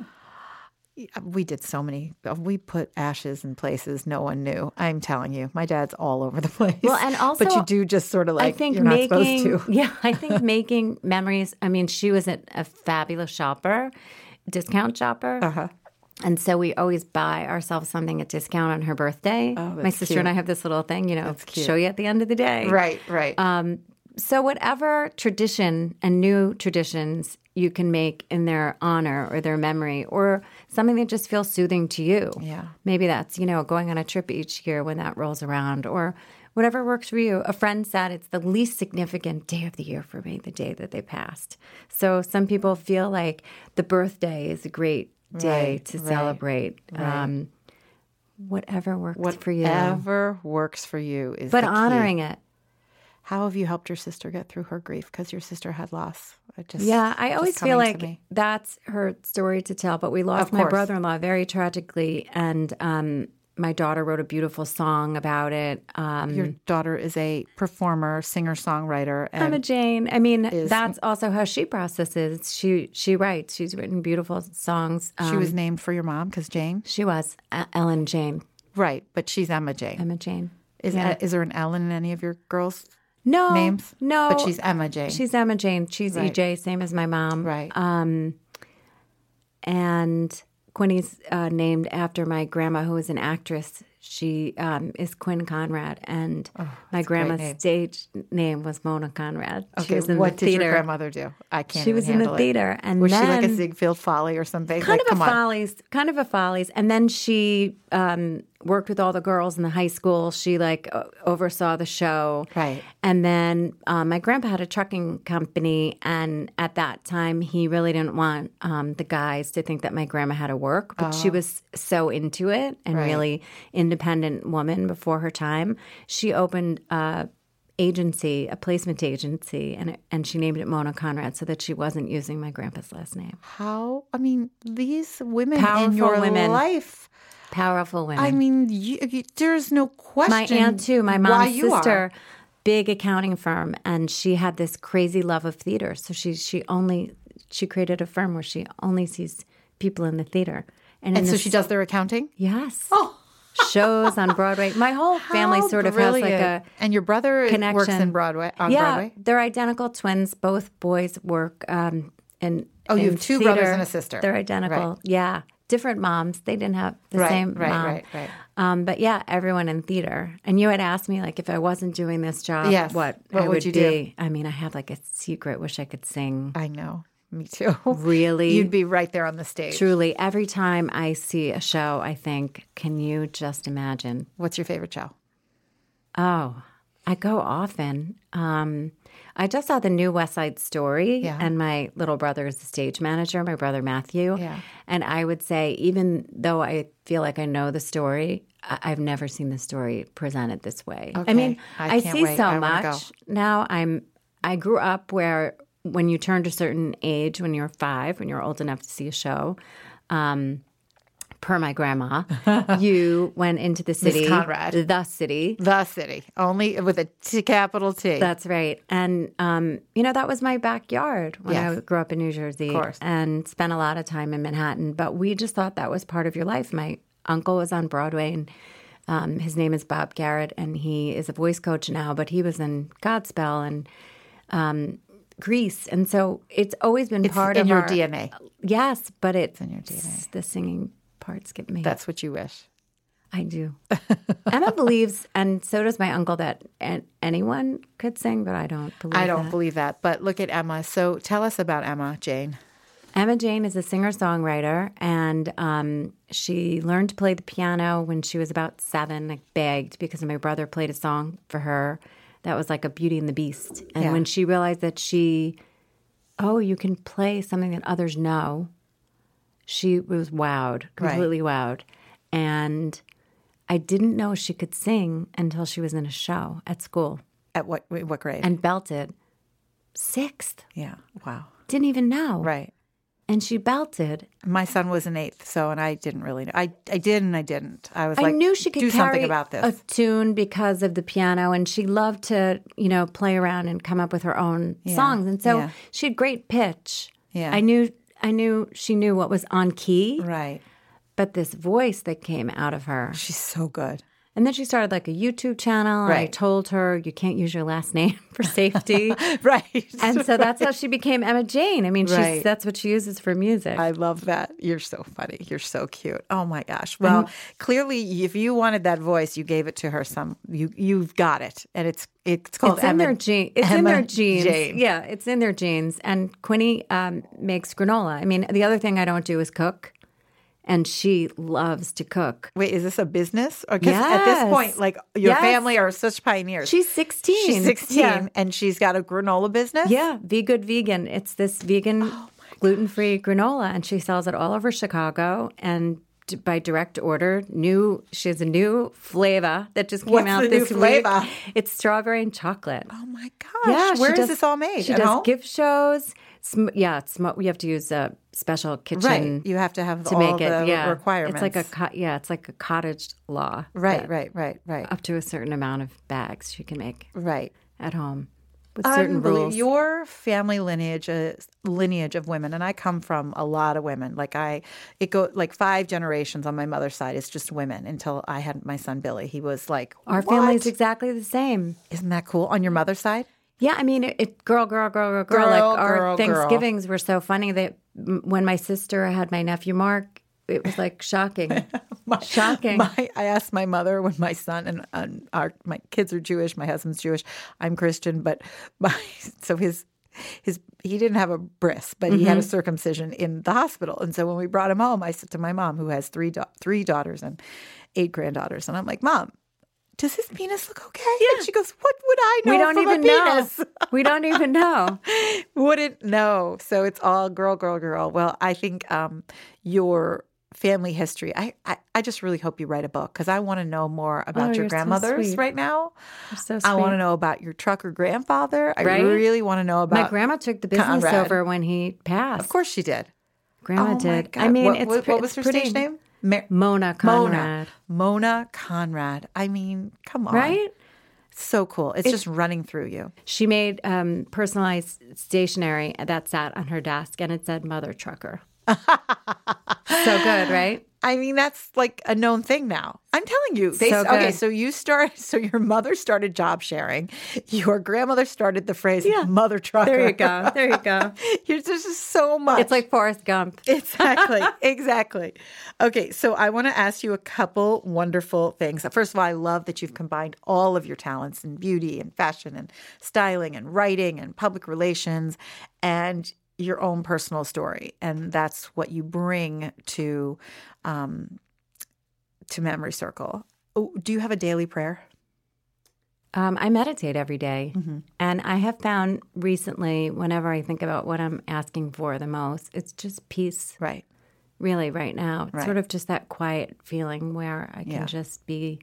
We did so many. We put ashes in places no one knew. I'm telling you, my dad's all over the place. Well, and also, but you do just sort of like I think you're making, not supposed to. Yeah, I think making memories. I mean, she was a, a fabulous shopper, discount shopper. Uh-huh. And so we always buy ourselves something at discount on her birthday. Oh, that's My sister cute. and I have this little thing, you know, That's cute. show you at the end of the day. Right, right. Um, so whatever tradition and new traditions you can make in their honor or their memory or something that just feels soothing to you. Yeah. Maybe that's, you know, going on a trip each year when that rolls around or whatever works for you. A friend said it's the least significant day of the year for me, the day that they passed. So some people feel like the birthday is a great day Right, to right, celebrate. right. Um, whatever works for you. Whatever works for you is But the key. honoring it. How have you helped your sister get through her grief? Because your sister had loss. It just, Yeah, I just always feel coming to like me. that's her story to tell. But we lost Of my course. brother-in-law very tragically, and um, my daughter wrote a beautiful song about it. Um, Your daughter is a performer, singer-songwriter. And Emma Jane. I mean, is- that's also how she processes. She she writes. She's written beautiful songs. Um, she was named for your mom because Jane? She was uh, Ellen Jane. Right, but she's Emma Jane. Emma Jane. Is, yeah. is there an Ellen in any of your girls' No names? No, But she's Emma Jane. She's Emma Jane. She's Right. E J, same as my mom. Right. Um, and Quinny's uh, named after my grandma, who is an actress. She um, is Quinn Conrad, and my Oh, a great grandma's name. stage name was Mona Conrad. She Okay, was in what the did theater. your grandmother do? I can't She even was in the handle it. theater, and Was then she like a Ziegfeld Folly or something? kind like, of come a on. Follies, kind of a Follies, and then she um, worked with all the girls in the high school. She like o- oversaw the show, Right. And then um, my grandpa had a trucking company, and at that time, he really didn't want um, the guys to think that my grandma had to work, but she was so into it and Right. really independent woman before her time. She opened a agency, a placement agency, and it, and she named it Mona Conrad so that she wasn't using my grandpa's last name. How? I mean, these women Powerful in your women. life. Powerful women. I mean, you, you, there's no question. My aunt too, my why mom's you sister, are. big accounting firm, and she had this crazy love of theater. So she she only she created a firm where she only sees people in the theater. And, in And so this- she does their accounting? yes, Oh, shows on Broadway. My whole family how sort of has like brilliant. a And your brother works connection. in Broadway, on yeah, Broadway? they're identical twins. Both boys work um, in. Oh, you in have two theater. brothers and a sister. They're identical. Right. Yeah, different moms. They didn't have the Right, same right, mom. right, right. Um, but yeah, everyone in theater. And you had asked me like if I wasn't doing this job, Yes. what, What I would would you do? be. I mean, I had like a secret. Wish I could sing. I know. Me too. Really, You'd be right there on the stage. truly. Every time I see a show, I think, can you just imagine? What's your favorite show? Oh, I go often. Um, I just saw the new West Side Story, Yeah. and my little brother is the stage manager, my brother Matthew. Yeah. And I would say, even though I feel like I know the story, I- I've never seen the story presented this way. Okay. I mean, I I, can't see wait. so I wanna much now. I'm. I grew up where when you turned a certain age, when you're five, when you're old enough to see a show. Um, Per my grandma, you went into the city, Conrad. the city, The City, only with a T, capital T. that's right. And, um, you know, that was my backyard when Yes. I grew up in New Jersey course. and spent a lot of time in Manhattan. But we just thought that was part of your life. My uncle was on Broadway, and um, his name is Bob Garrett, and he is a voice coach now, but he was in Godspell and um, Grease. And so it's always been It's part in of your our D N A. Yes, but it's in your D N A. the singing parts get me. That's what you wish. I do. Emma believes, and so does my uncle, that an- anyone could sing, but I don't believe I don't that. believe that. But look at Emma. So tell us about Emma, Jane. Emma Jane is a singer-songwriter, and um, she learned to play the piano when she was about seven. I begged because my brother played a song for her that was like a Beauty and the Beast. And Yeah. when she realized that she, oh, you can play something that others know, she was wowed, completely wowed. And I didn't know she could sing until she was in a show at school At what what grade? and belted. Sixth. yeah. Wow. Didn't even know. Right. And she belted. My son was an eighth, so and I didn't really know. I I did and I didn't. I was I like, knew she could do carry something about this. a tune because of the piano, and she loved to, you know, play around and come up with her own songs. And so yeah. she had great pitch. Yeah. I knew, I knew she knew what was on key, Right. but this voice that came out of her, She's so good. And then she started like a YouTube channel. And I Right. told her, you can't use your last name for safety. Right. And so that's how she became Emma Jane. I mean, she's, Right. that's what she uses for music. I love that. You're so funny. You're so cute. Oh my gosh. Well, um, clearly, if you wanted that voice, you gave it to her. Some you you've got it, and it's it's called It's in Emma, their gene. It's Emma in their genes. Jane. Yeah, it's in their genes. And Quinny um, makes granola. I mean, the other thing I don't do is cook, and she loves to cook. Wait, is this a business? Because at this Yes. point, like your Yes. family are such pioneers. She's sixteen. She's sixteen, Yeah. and she's got a granola business. Yeah, Be Good Vegan. It's this vegan, Oh gluten-free granola, and she sells it all over Chicago. And d- by direct order, new she has a new flavor that just came What's out the new this flavor? week. It's strawberry and chocolate. Oh my gosh. Yeah, she Where is does- this all made? She At does home? gift shows. Sm- yeah, it's sm- we have to use a special kitchen. Right. You have to have to all make it. the Yeah, requirements. It's like a co- yeah, it's like a cottage law. right, that right, right, right, Up to a certain amount of bags she can make right. at home with certain Unbelievable. rules. Your family lineage, uh, lineage of women, and I come from a lot of women. Like I, it go like five generations on my mother's side. It's just women until I had my son Billy. He was like, Our what? family's exactly the same. Isn't that cool? On your mother's side, Yeah, I mean, it, it girl, girl, girl, girl, girl. Girl, Like girl, our girl. Thanksgivings were so funny that m- when my sister had my nephew Mark, it was like shocking, shocking. My, I asked my mother when my son and, and our my kids are Jewish. My husband's Jewish. I'm Christian, but my so his his he didn't have a bris, but he had a circumcision in the hospital. And so when we brought him home, I said to my mom, who has three da- three daughters and eight granddaughters, and I'm like, Mom, does his penis look okay? Yeah. And she goes, what would I know we don't from even a know. penis? We don't even know. Wouldn't know. So it's all girl, girl, girl. Well, I think um, your family history, I, I, I just really hope you write a book because I want to know more about Oh, your you're so grandmothers sweet. right now. You're so I want to sweet. know about your trucker grandfather. I Right? really want to know about. My grandma took the business Conrad. over when he passed. Of course she did. Grandma Oh my did. God. I mean, what, it's what, pre- what was it's her pretty, stage name? Mar- Mona Conrad. Mona. Mona Conrad. I mean, come on. Right? So cool. It's, just running through you. She made um, personalized stationery that sat on her desk, and it said "Mother Trucker." So good, right? I mean, that's like a known thing now. I'm telling you. They, So okay, good. so you start. So your mother started job sharing. Your grandmother started the phrase "mother trucker." There you go. There you go. You're just so much. It's like Forrest Gump. Exactly. Exactly. Okay, so I want to ask you a couple wonderful things. First of all, I love that you've combined all of your talents in beauty and fashion and styling and writing and public relations and your own personal story. And that's what you bring to um, to Memory Circle. Oh, do you have a daily prayer? Um, I meditate every day. And I have found recently, whenever I think about what I'm asking for the most, it's just peace. Right. Really, right now. It's Right. sort of just that quiet feeling where I can Yeah. just be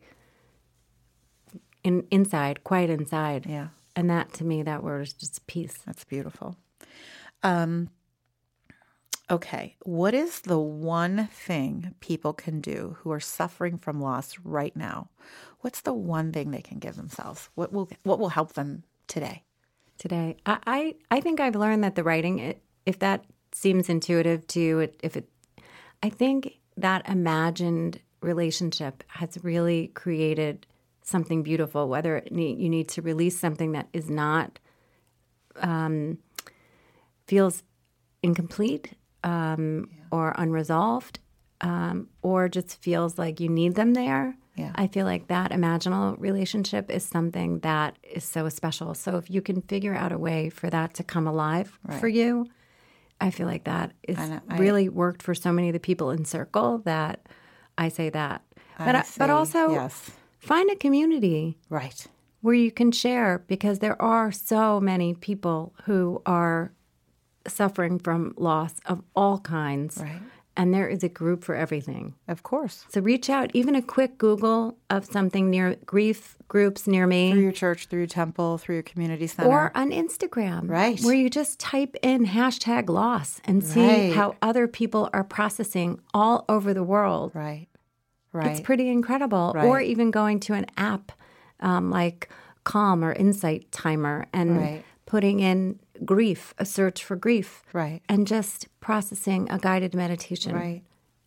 in inside, quiet inside. Yeah. And that, to me, that word is just peace. That's beautiful. Um, okay. What is the one thing people can do who are suffering from loss right now? What's the one thing they can give themselves? What will what will help them today? Today, I, I, I think I've learned that the writing, it, if that seems intuitive to you, it, if it, I think that imagined relationship has really created something beautiful, whether it need, you need to release something that is not, um, feels incomplete um, yeah. or unresolved, um, or just feels like you need them there. Yeah. I feel like that imaginal relationship is something that is so special. So if you can figure out a way for that to come alive right. for you, I feel like that is I, I, really worked for so many of the people in Circle that I say that. I But I, say but also yes. find a community right where you can share, because there are so many people who are suffering from loss of all kinds. Right. And there is a group for everything. Of course. So reach out, even a quick Google of something near grief groups near me. Through your church, through your temple, through your community center. Or on Instagram. Right. Where you just type in hashtag loss and see Right. how other people are processing all over the world. Right. Right. It's pretty incredible. Right. Or even going to an app um, like Calm or Insight Timer and Right. putting in grief, a search for grief. Right. And just processing a guided meditation. Right.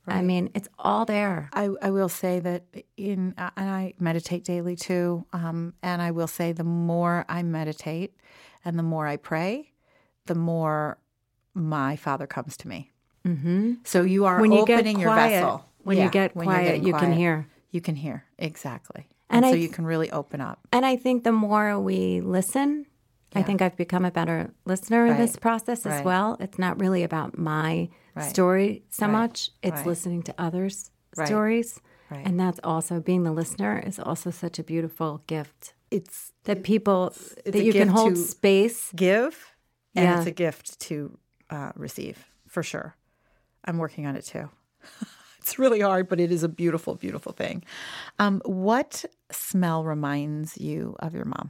I mean, it's all there. I, I will say that in, uh, and I meditate daily too. Um, and I will say the more I meditate and the more I pray, the more my Father comes to me. Mm-hmm. So you are when you opening get your quiet, vessel. When Yeah, you get when you're quiet, getting you quiet, can hear. You can hear, exactly. And And, so I- you can really open up. And I think the more we listen, I Yeah. think I've become a better listener in this Right. process as Right. well. It's not really about my Right. story so Right. much. It's Right. listening to others' Right. stories. Right. And that's also, being the listener is also such a beautiful gift. It's That people, that a you can gift hold to- space. give, and Yeah. it's a gift to uh, receive, for sure. I'm working on it too. It's really hard, but it is a beautiful, beautiful thing. Um, what smell reminds you of your mom?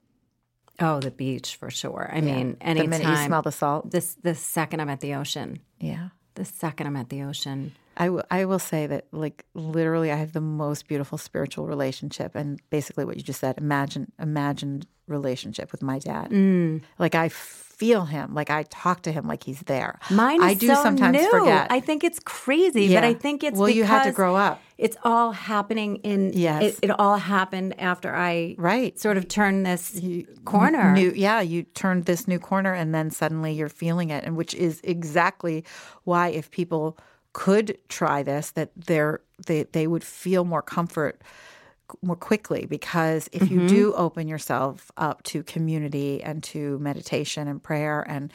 Oh, the beach for sure. I mean, The anytime. minute you smell the salt? This, the second I'm at the ocean. Yeah. The second I'm at the ocean. I, w- I will say that, like, literally, I have the most beautiful spiritual relationship, and basically what you just said, imagine, imagined relationship with my dad. Mm. Like, I feel him, like I talk to him, like he's there. Mine is I do so sometimes new. forget. I think it's crazy, Yeah. but I think it's well, because you had to grow up, it's all happening in. Yes. it, it all happened after I right? sort of turned this corner. New, yeah, you turned this new corner, and then suddenly you're feeling it, and which is exactly why, if people could try this, that they're they they would feel more comfort more quickly, because if you do open yourself up to community and to meditation and prayer and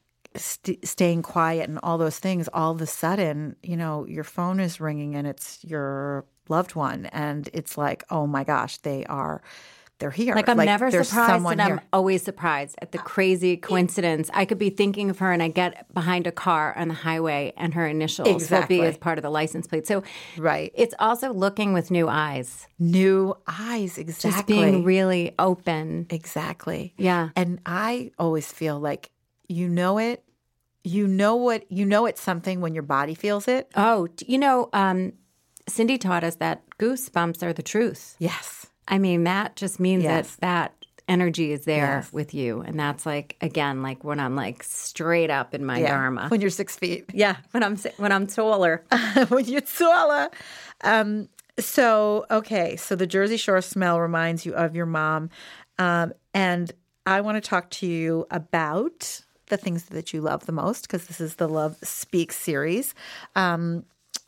st- staying quiet and all those things, all of a sudden, you know, your phone is ringing and it's your loved one, and it's like, oh my gosh, they are. They're here. Like, I'm never there's surprised, someone and I'm here. always surprised at the crazy coincidence. I could be thinking of her, and I get behind a car on the highway, and her initials Exactly. will be as part of the license plate. So, Right. it's also looking with new eyes, New eyes, exactly. just being really open. Exactly. Yeah. And I always feel like you know it. You know what? You know it's something when your body feels it. Oh, d- you know, um, Cindy taught us that goosebumps are the truth. Yes. I mean, that just means Yes. that that energy is there Yes. with you. And that's like, again, like when I'm like straight up in my Yeah. dharma. When you're six feet. Yeah, when I'm si- when I'm taller. When you're taller. Um, so, okay. So the Jersey Shore smell reminds you of your mom. Um, and I want to talk to you about the things that you love the most, because this is the Love Speaks series. Um,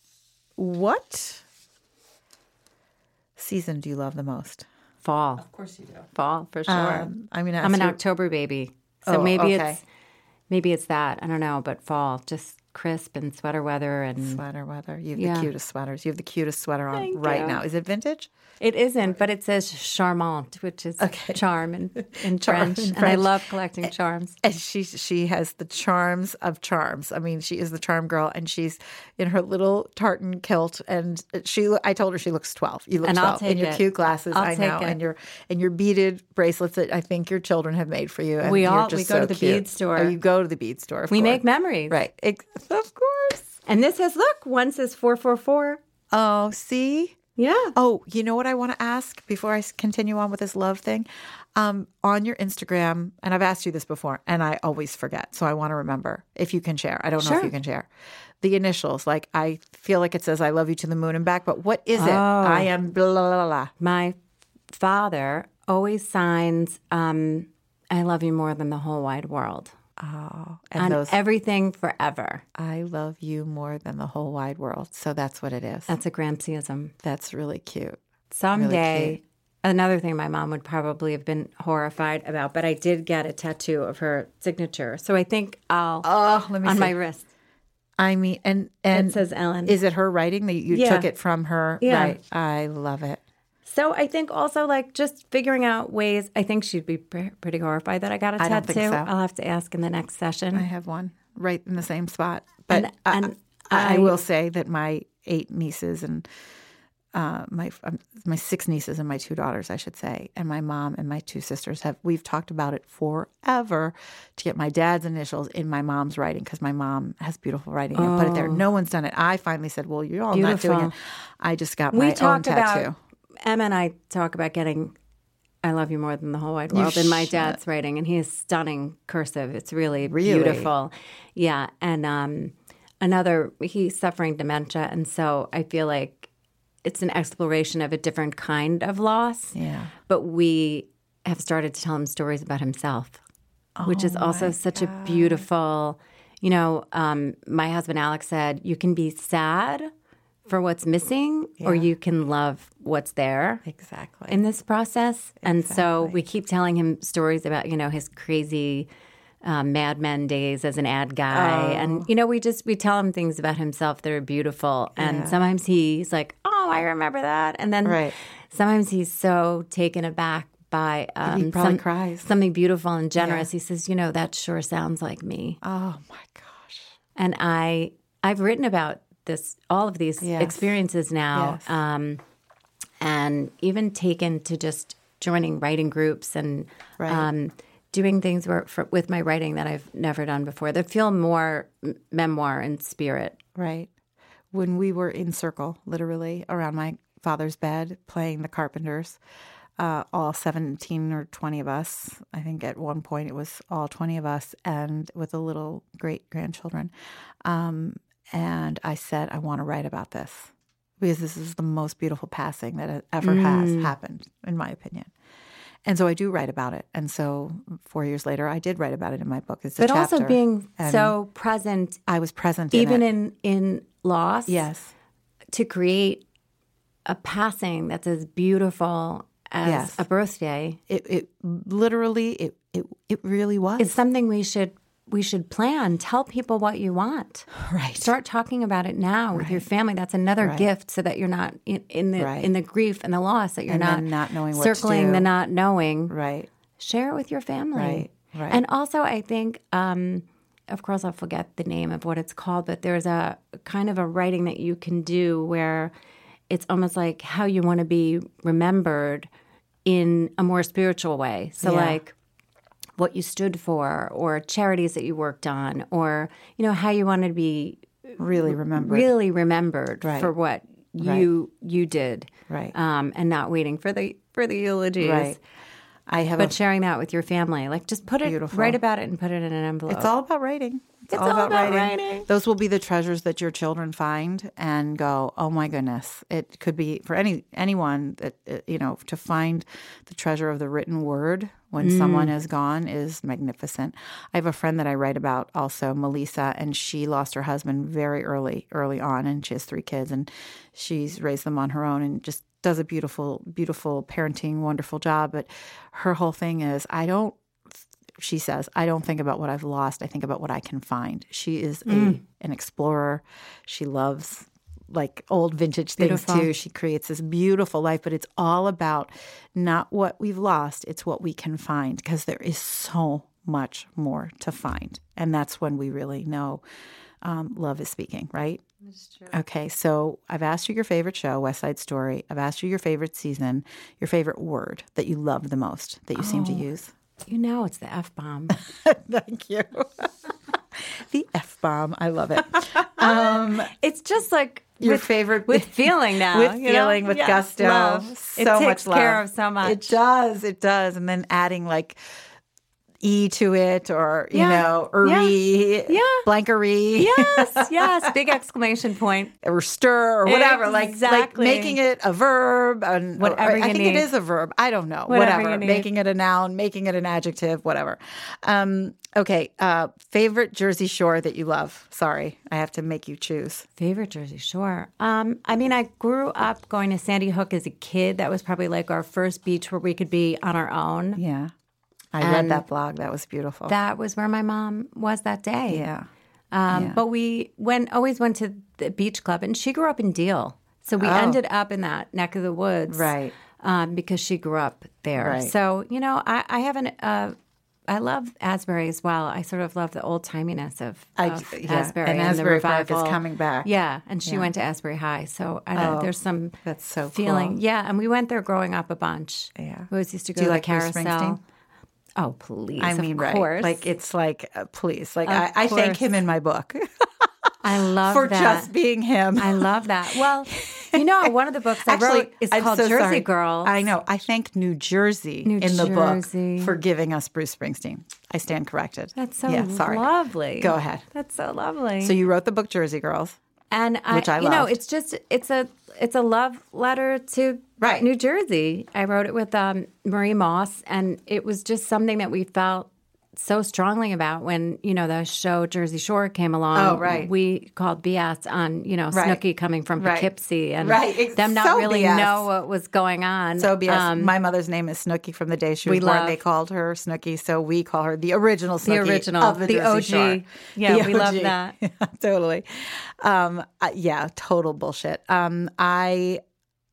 what season do you love the most? Fall. Of course you do. Fall for sure. Um, I'm going to ask I'm an you. October baby. So Oh, maybe okay. it's maybe it's that. I don't know, but fall, just crisp and sweater weather, and Sweater weather. You have Yeah. the cutest sweaters. You have the cutest sweater on Thank right you. now. Is it vintage? it isn't, but it says charmant, which is Okay. charm in, in Charm French. in And I French. love collecting charms. And she she has the charms of charms. I mean, she is the charm girl, and she's in her little tartan kilt. And she, I told her she looks twelve. You look And I'll twelve in take your it. cute glasses. I'll I take know, it. and your and your beaded bracelets that I think your children have made for you. And We you're all- just we go so to the cute. bead store. Oh, you go to the bead store. Of We course. make memories. right? Ex- of course. And this says, look, one says four four four. Oh, see. Yeah. Oh, you know what I want to ask before I s- continue on with this love thing? Um, on your Instagram, and I've asked you this before, and I always forget, so I want to remember if you can share. I don't know if Sure. you can share. The initials, like I feel like it says I love you to the moon and back, but what is it? Oh. I am blah, blah, blah, blah. My father always signs, um, I love you more than the whole wide world. Oh, and On those, everything forever. I love you more than the whole wide world. So that's what it is. That's a Gramsciism. That's really cute. Someday, cute. another thing my mom would probably have been horrified about, but I did get a tattoo of her signature. So I think I'll, Oh, let me on see. my wrist, I mean, and and it says Ellen. is it her writing that you Yeah. took it from her? Yeah. Right. I love it. So I think also like just figuring out ways, I think she'd be pre- pretty horrified that I got a I don't tattoo. think so. I'll have to ask in the next session. I have one right in the same spot. But And- I, and I, I I- will say that my eight nieces and uh, my um, my six nieces and my two daughters, I should say, and my mom and my two sisters have we've talked about it forever to get my dad's initials in my mom's writing, because my mom has beautiful writing and put it there. No one's done it. I finally said, "Well, you're all not doing Beautiful. it." I just got we my own talk tattoo. about, Emma and I talk about getting I love you more than the whole wide world in my should. dad's writing, and he is stunning cursive. It's really, Really? beautiful. Yeah, and um, another, he's suffering dementia. And so I feel like it's an exploration of a different kind of loss. Yeah. But we have started to tell him stories about himself, oh which is also such God. a beautiful, you know, um, my husband Alex said, you can be sad for what's missing, yeah. or you can love what's there. Exactly. In this process. Exactly. And so we keep telling him stories about, you know, his crazy uh, Mad Men days as an ad guy. Oh. And, you know, we just, we tell him things about himself that are beautiful. And Yeah. sometimes he's like, oh, I remember that. And then Right. sometimes he's so taken aback by um, He probably some, cries. something beautiful and generous. Yeah. He says, you know, that sure sounds like me. Oh, my gosh. And I, I've written about this, all of these Yes. experiences now, Yes. um, and even taken to just joining writing groups and Right. um, doing things where, for, with my writing that I've never done before that feel more m- memoir in spirit. Right. When we were in circle, literally, around my father's bed, playing the Carpenters, uh, all seventeen or twenty of us, I think at one point it was all twenty of us, and with the little great-grandchildren. Um, and I said, I want to write about this, because this is the most beautiful passing that ever mm. has happened, in my opinion. And so I do write about it. And so four years later, I did write about it in my book. It's a but chapter. also being And so present. I was present even in in, in loss. Yes. To create a passing that's as beautiful as Yes. a birthday. It, it literally, it, it, it really was. It's something we should we should plan. Tell people what you want. Right. Start talking about it now with Right. your family. That's another Right. gift, so that you're not in, in the Right. in the grief and the loss, that you're And not then not knowing what to circling do. the not knowing. Right. Share it with your family. Right. Right. And also, I think, um, of course, I'll forget the name of what it's called, but there's a kind of a writing that you can do where it's almost like how you want to be remembered in a more spiritual way. So, Yeah. like what you stood for, or charities that you worked on, or, you know, how you want to be Really remembered. really remembered Right. for what you you did, Right. um, and not waiting for the for the eulogies. Right. I have But a, sharing that with your family, like just put it, Beautiful. write about it and put it in an envelope. it's all about writing. It's, It's all about writing. Those will be the treasures that your children find and go, oh my goodness. It could be for any anyone that, uh, you know, to find the treasure of the written word when Mm. someone is gone is magnificent. I have a friend that I write about also, Melissa, and she lost her husband very early, early on, and she has three kids, and she's raised them on her own and just does a beautiful, beautiful parenting, wonderful job. But her whole thing is, I don't, she says, I don't think about what I've lost. I think about what I can find. She is a, Mm. an explorer. She loves like old vintage things Beautiful. too. She creates this beautiful life, but it's all about not what we've lost. It's what we can find, because there is so much more to find. And that's when we really know um, love is speaking, right? That's true. Okay, so I've asked you your favorite show, West Side Story. I've asked you your favorite season, your favorite word that you love the most, that you seem to Oh. use. You know, it's the F-bomb. Thank you. The F-bomb. I love it. Um, It's just like your with, favorite with feeling now. with you know? feeling, with Yes, gusto. love. So it much takes love. care of so much. It does. It does. And then adding like E to it, or, you Yeah. know, uri, Yeah. blankery. Yes, yes. Big exclamation point. Or stir or whatever, like, like Exactly. making it a verb, and Whatever or, you I think need. it is a verb. I don't know. Whatever Whatever, you need. making it a noun, making it an adjective, whatever. Um, okay, uh, favorite Jersey Shore that you love. Sorry, I have to make you choose. Favorite Jersey Shore. Um, I mean, I grew up going to Sandy Hook as a kid. That was probably like our first beach where we could be on our own. Yeah, I And read that blog. That was beautiful. That was where my mom was that day. yeah. Um, Yeah. But we went always went to the beach club, and she grew up in Deal, so we Oh. ended up in that neck of the woods, Right. Um, because she grew up there. Right. So you know, I, I haven't. Uh, I love Asbury as well. I sort of love the old timiness of, I- of yeah. Asbury And the Asbury Park is revival. coming back. Yeah, and she Yeah. went to Asbury High, so I don't, Oh, there's some that's so feeling. cool. Yeah, and we went there growing up a bunch. Yeah. We always used to go Do you to like the Bruce carousel. Springsteen? Oh, please! I mean, of right. course. Like, it's like, uh, please. Like, Of I, I thank course. him in my book I love for that. just being him. I love that. Well, You know, one of the books I Actually, wrote is I'm called so Jersey sorry. Girls. I know. I thank New Jersey New in the Jersey. book for giving us Bruce Springsteen. I stand corrected. That's so yeah, sorry. lovely. Go ahead. That's so lovely. So you wrote the book Jersey Girls. And I, which I you know, loved. it's just it's a it's a love letter to Right. New Jersey. I wrote it with um, Marie Moss, and it was just something that we felt so strongly about when, you know, the show Jersey Shore came along. Oh, right. We called B S on, you know, Right. Snooki coming from Right. Poughkeepsie and Right. It's them not so really B S. know what was going on. So B S. Um, My mother's name is Snooki from the day she we was born. love- They called her Snooki, so we call her the original the Snooki original, of the, the Jersey O G. Shore. Yeah, The we love O G. that. Yeah, totally. Um, uh, yeah, total bullshit. Um, I,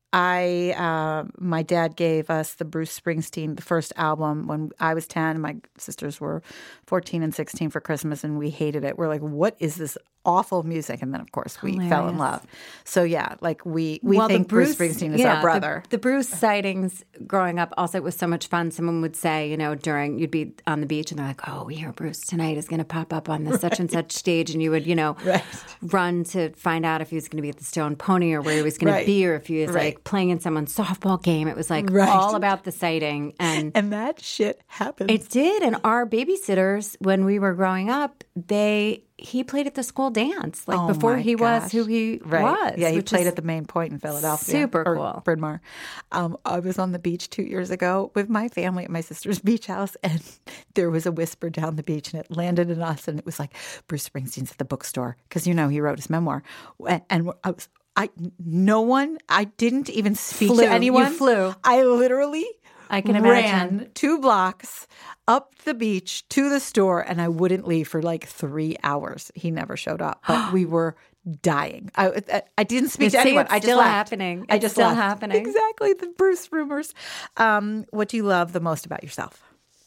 I, uh, my dad gave us the Bruce Springsteen, the first album, when I was ten. My sisters were fourteen and sixteen for Christmas, and we hated it. We're like, "What is this awful music?" And then, of course, we fell in Hilarious. love. So yeah, like we we well, think the Bruce, Bruce Springsteen is yeah, our brother. The, the Bruce sightings growing up, also, it was so much fun. Someone would say, you know, during, you'd be on the beach and they're like, oh, we hear Bruce tonight is going to pop up on the right. such and such stage. And you would, you know, right. run to find out if he was going to be at the Stone Pony or where he was going Right. to be or if he was Right. like playing in someone's softball game. It was like Right. all about the sighting. And And that shit happens. it did. And our babysitters, when we were growing up, they he played at the school dance like Oh before my he was gosh. who he right. was. Yeah, he which played is at the Main Point in Philadelphia. super or cool. Bryn Mawr. Um, I was on the beach two years ago with my family at my sister's beach house, and there was a whisper down the beach, and it landed in us, and it was like, Bruce Springsteen's at the bookstore, because, you know, he wrote his memoir. And, and I was, I, no one, I didn't even speak Flew. to anyone. You flew. I literally I can ran imagine. two blocks up the beach to the store, and I wouldn't leave for like three hours. He never showed up, but we were dying. I, I, I didn't speak You to see, anyone. it's I just still left. happening. I It's just still left. happening. Exactly, the Bruce rumors. Um, what do you love the most about yourself?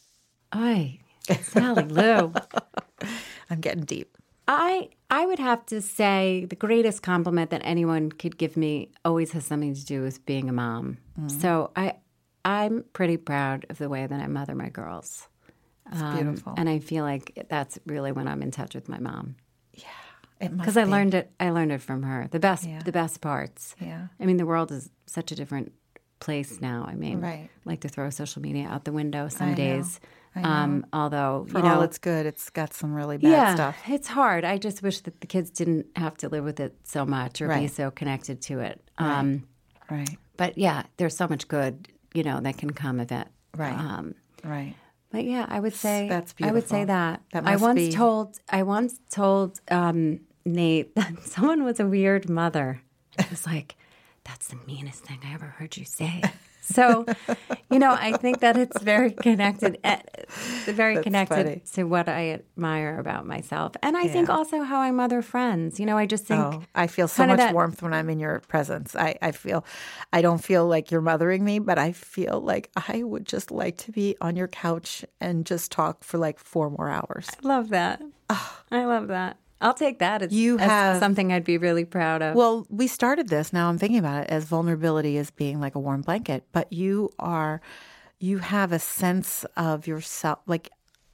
Ay, Sally Lou. I'm getting deep. I I would have to say the greatest compliment that anyone could give me always has something to do with being a mom. So I I'm pretty proud of the way that I mother my girls. It's Um, beautiful. and I feel like that's really when I'm in touch with my mom It must because I be. learned it. I learned it from her. The best Yeah. the best parts. Yeah. I mean, the world is such a different place now. I mean, Right. like to throw social media out the window some I know. days. I know. Um, although For you know, all it's good, it's got some really bad yeah, stuff. it's hard. I just wish that the kids didn't have to live with it so much or be Right. so connected to it. Um, Right. but yeah, there's so much good, you know, that can come of it. Right. Um, Right. but yeah, I would say That's I would say beautiful. that. That I must once be- told I once told um, Nate that someone was a weird mother. It was like, that's the meanest thing I ever heard you say. So, you know, I think that it's very connected, eh, very That's connected funny. to what I admire about myself, and I think Yeah. also how I mother friends. You know, I just think Oh, I feel so kinda much that- warmth when I'm in your presence. I, I feel, I don't feel like you're mothering me, but I feel like I would just like to be on your couch and just talk for like four more hours. I love that. I love that. I'll take that as, You as have- something I'd be really proud of. Well, we started this, now I'm thinking about it, as vulnerability as being like a warm blanket, but you are, you have a sense of yourself. Like,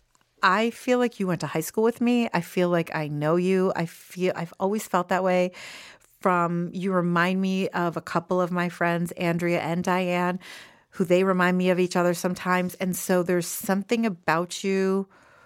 I feel like you went to high school with me. I feel like I know you. I feel, I've always felt that way. From, you remind me of a couple of my friends, Andrea and Diane, who they remind me of each other sometimes. And so there's something about you.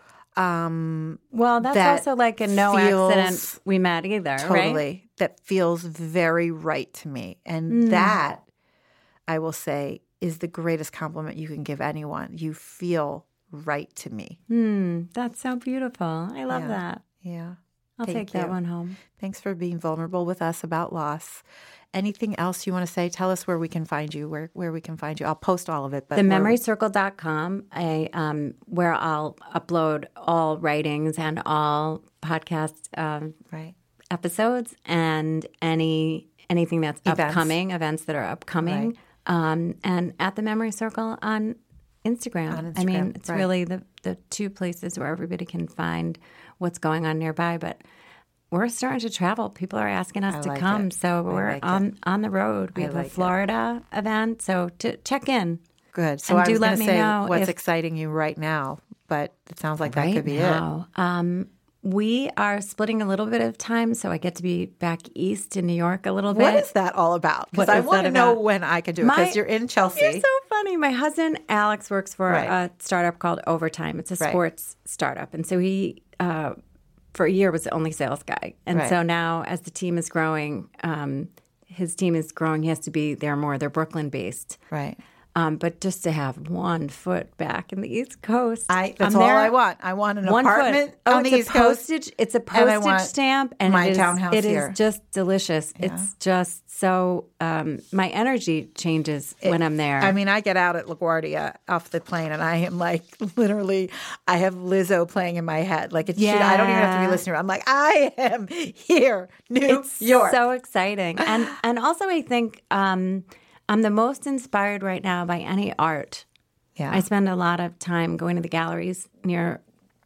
Um, well, that's that also like a no feels- accident we met either, Totally. right? That feels very right to me. And Mm. that, I will say, is the greatest compliment you can give anyone. You feel right to me. Hmm, that's so beautiful. I love Yeah. that. Yeah. I'll Thank take that you. one home. Thanks for being vulnerable with us about loss. Anything else you want to say? Tell us where we can find you, where where we can find you. I'll post all of it. But the where- memory circle dot com, I, um, where I'll upload all writings and all podcast um, Right. episodes and any anything that's Events. upcoming, events that are upcoming, um, and at the Memory Circle on Instagram. On I mean, Instagram, it's right. really the, the two places where everybody can find what's going on nearby. But we're starting to travel. People are asking us I to like come, it. so I we're like on it. on the road. We I have like a it. Florida event, so to check in. Good. So And I do was let going to me say know what's if- exciting you right now, but it sounds like that Right could be it. now, um, we are splitting a little bit of time, so I get to be back east in New York a little bit. What is that all about? Because What I is want that to know about? when I can do it. My- Because you're in Chelsea. You're so funny. My husband, Alex, works for Right. a startup called Overtime. It's a Right. sports startup. And so he, uh, for a year, was the only sales guy. And Right. so now, as the team is growing, um, his team is growing. He has to be there more. They're Brooklyn-based. Right. Um, but just to have one foot back in the East Coast. I that's I'm all there I want. I want an one apartment foot. Oh, on it's the a East Coast. postage. It's a and I postage want stamp, and my it is, townhouse it here. is just delicious. It's just so. Um, my energy changes when I'm there. I mean, I get out at LaGuardia off the plane, and I am like, literally, I have Lizzo playing in my head. Like, it's Yeah. I don't even have to be listening. I'm like, I am here, New it's York. so exciting, and and also I think um, I'm the most inspired right now by any art. yeah. I spend a lot of time going to the galleries near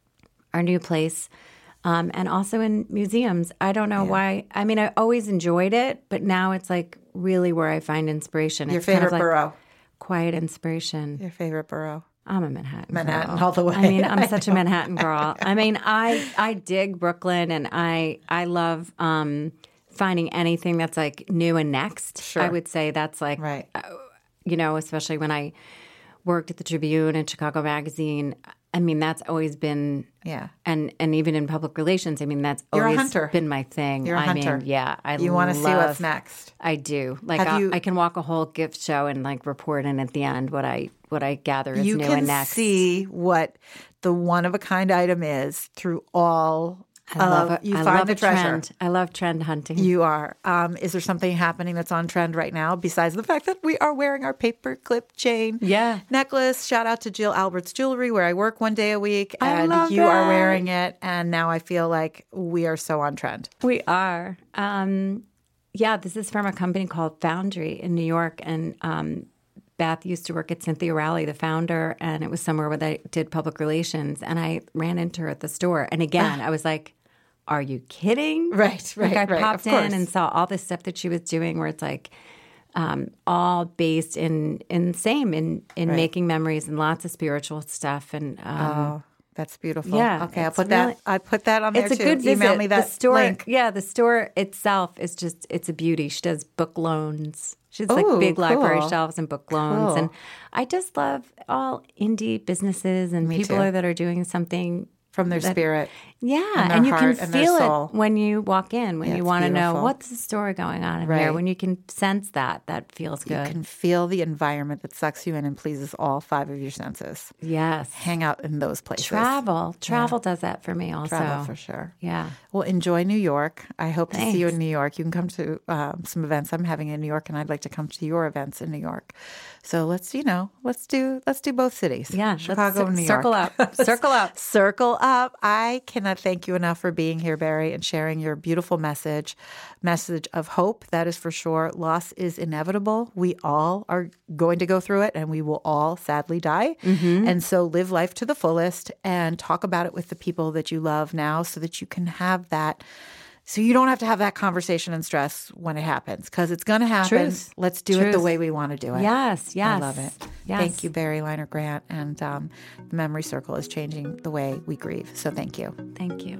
our new place, um, and also in museums. I don't know why. I mean, I always enjoyed it, but now it's like really where I find inspiration. Your It's kind favorite of like borough? quiet inspiration. Your favorite borough? I'm a Manhattan. Manhattan girl. all the way. I mean, I'm such a Manhattan girl. I mean, I I dig Brooklyn, and I I love um, finding anything that's like new and next. Sure. I would say that's like Right. you know, especially when I worked at the Tribune and Chicago Magazine. I mean, that's always been, Yeah. and and even in public relations, I mean, that's You're a always hunter. been my thing. You're a I hunter. mean, yeah, I You want to see what's love- next. I do. Like, Have I, you- I can walk a whole gift show and like report in at the end what I what I gather is You new can and next. see what the one of a kind item is through all I love of it. you I find love the a treasure. trend. I love trend hunting. You are. Um, is there something happening that's on trend right now besides the fact that we are wearing our paperclip chain Yeah. necklace? Shout out to Jill Albert's Jewelry, where I work one day a week, I and love you are that. wearing it. And now I feel like we are so on trend. We are. Um, yeah, this is from a company called Foundry in New York. And um, Beth used to work at Cynthia Rowley, the founder, and it was somewhere where they did public relations. And I ran into her at the store. And again, I was like, are you kidding? Right, right, Like I right, popped of course. in and saw all this stuff that she was doing where it's like um, all based in, in same, in, in making memories and lots of spiritual stuff. And um, Oh, that's beautiful. Yeah, Okay, I'll it's put really- that. I put that on there it's a too. good visit. Email me that the store, link. Yeah, the store itself is just, it's a beauty. She does book loans. She has like Ooh, big library cool. shelves and book loans. Cool. And I just love all indie businesses and people too. that are doing something. From their spirit. Yeah, And their and you can heart and their feel soul. it when you walk in, when Yeah, you it's want to know beautiful. what's the story going on in Right. there. When you can sense that, that feels You good. can feel the environment that sucks you in and pleases all five of your senses. Yes. Hang out in those places. Travel. Travel does that for me also. Travel for sure. Yeah. Well, enjoy New York. I hope to see you Thanks. in New York. You can come to um, some events I'm having in New York, and I'd like to come to your events in New York. So let's, you know, let's do let's do both cities. Yeah. let's Chicago and New circle York. up. Circle up. Circle up. I cannot thank you enough for being here, Barry, and sharing your beautiful message, message of hope. That is for sure. Loss is inevitable. We all are going to go through it, and we will all sadly die. Mm-hmm. And so live life to the fullest and talk about it with the people that you love now so that you can have that. So you don't have to have that conversation and stress when it happens, because it's going to happen. Truth. Let's do it the Truth. way we want to do it. Yes, yes. I love it. Yes. Thank you, Barry Liner Grant. And um, the Memory Circle is changing the way we grieve. So thank you. Thank you.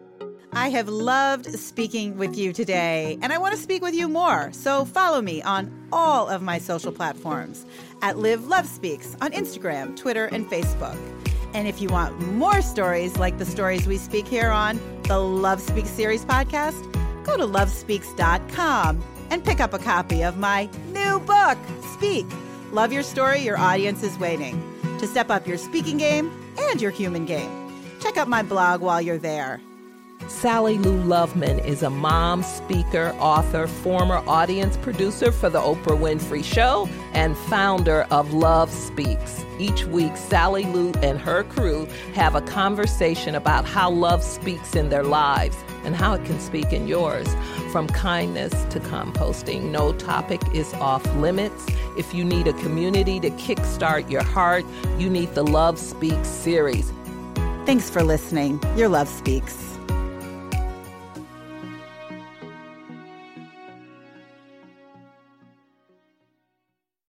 I have loved speaking with you today, and I want to speak with you more. So follow me on all of my social platforms at Live Love Speaks on Instagram, Twitter, and Facebook. And if you want more stories like the stories we speak here on the Love Speaks series podcast, go to love speaks dot com and pick up a copy of my new book, Speak. Love your story, your audience is waiting. To step up your speaking game and your human game. Check out my blog while you're there. Sally Lou Loveman is a mom, speaker, author, former audience producer for The Oprah Winfrey Show, and founder of Love Speaks. Each week, Sally Lou and her crew have a conversation about how love speaks in their lives and how it can speak in yours. From kindness to composting, no topic is off limits. If you need a community to kickstart your heart, you need the Love Speaks series. Thanks for listening. Your Love Speaks.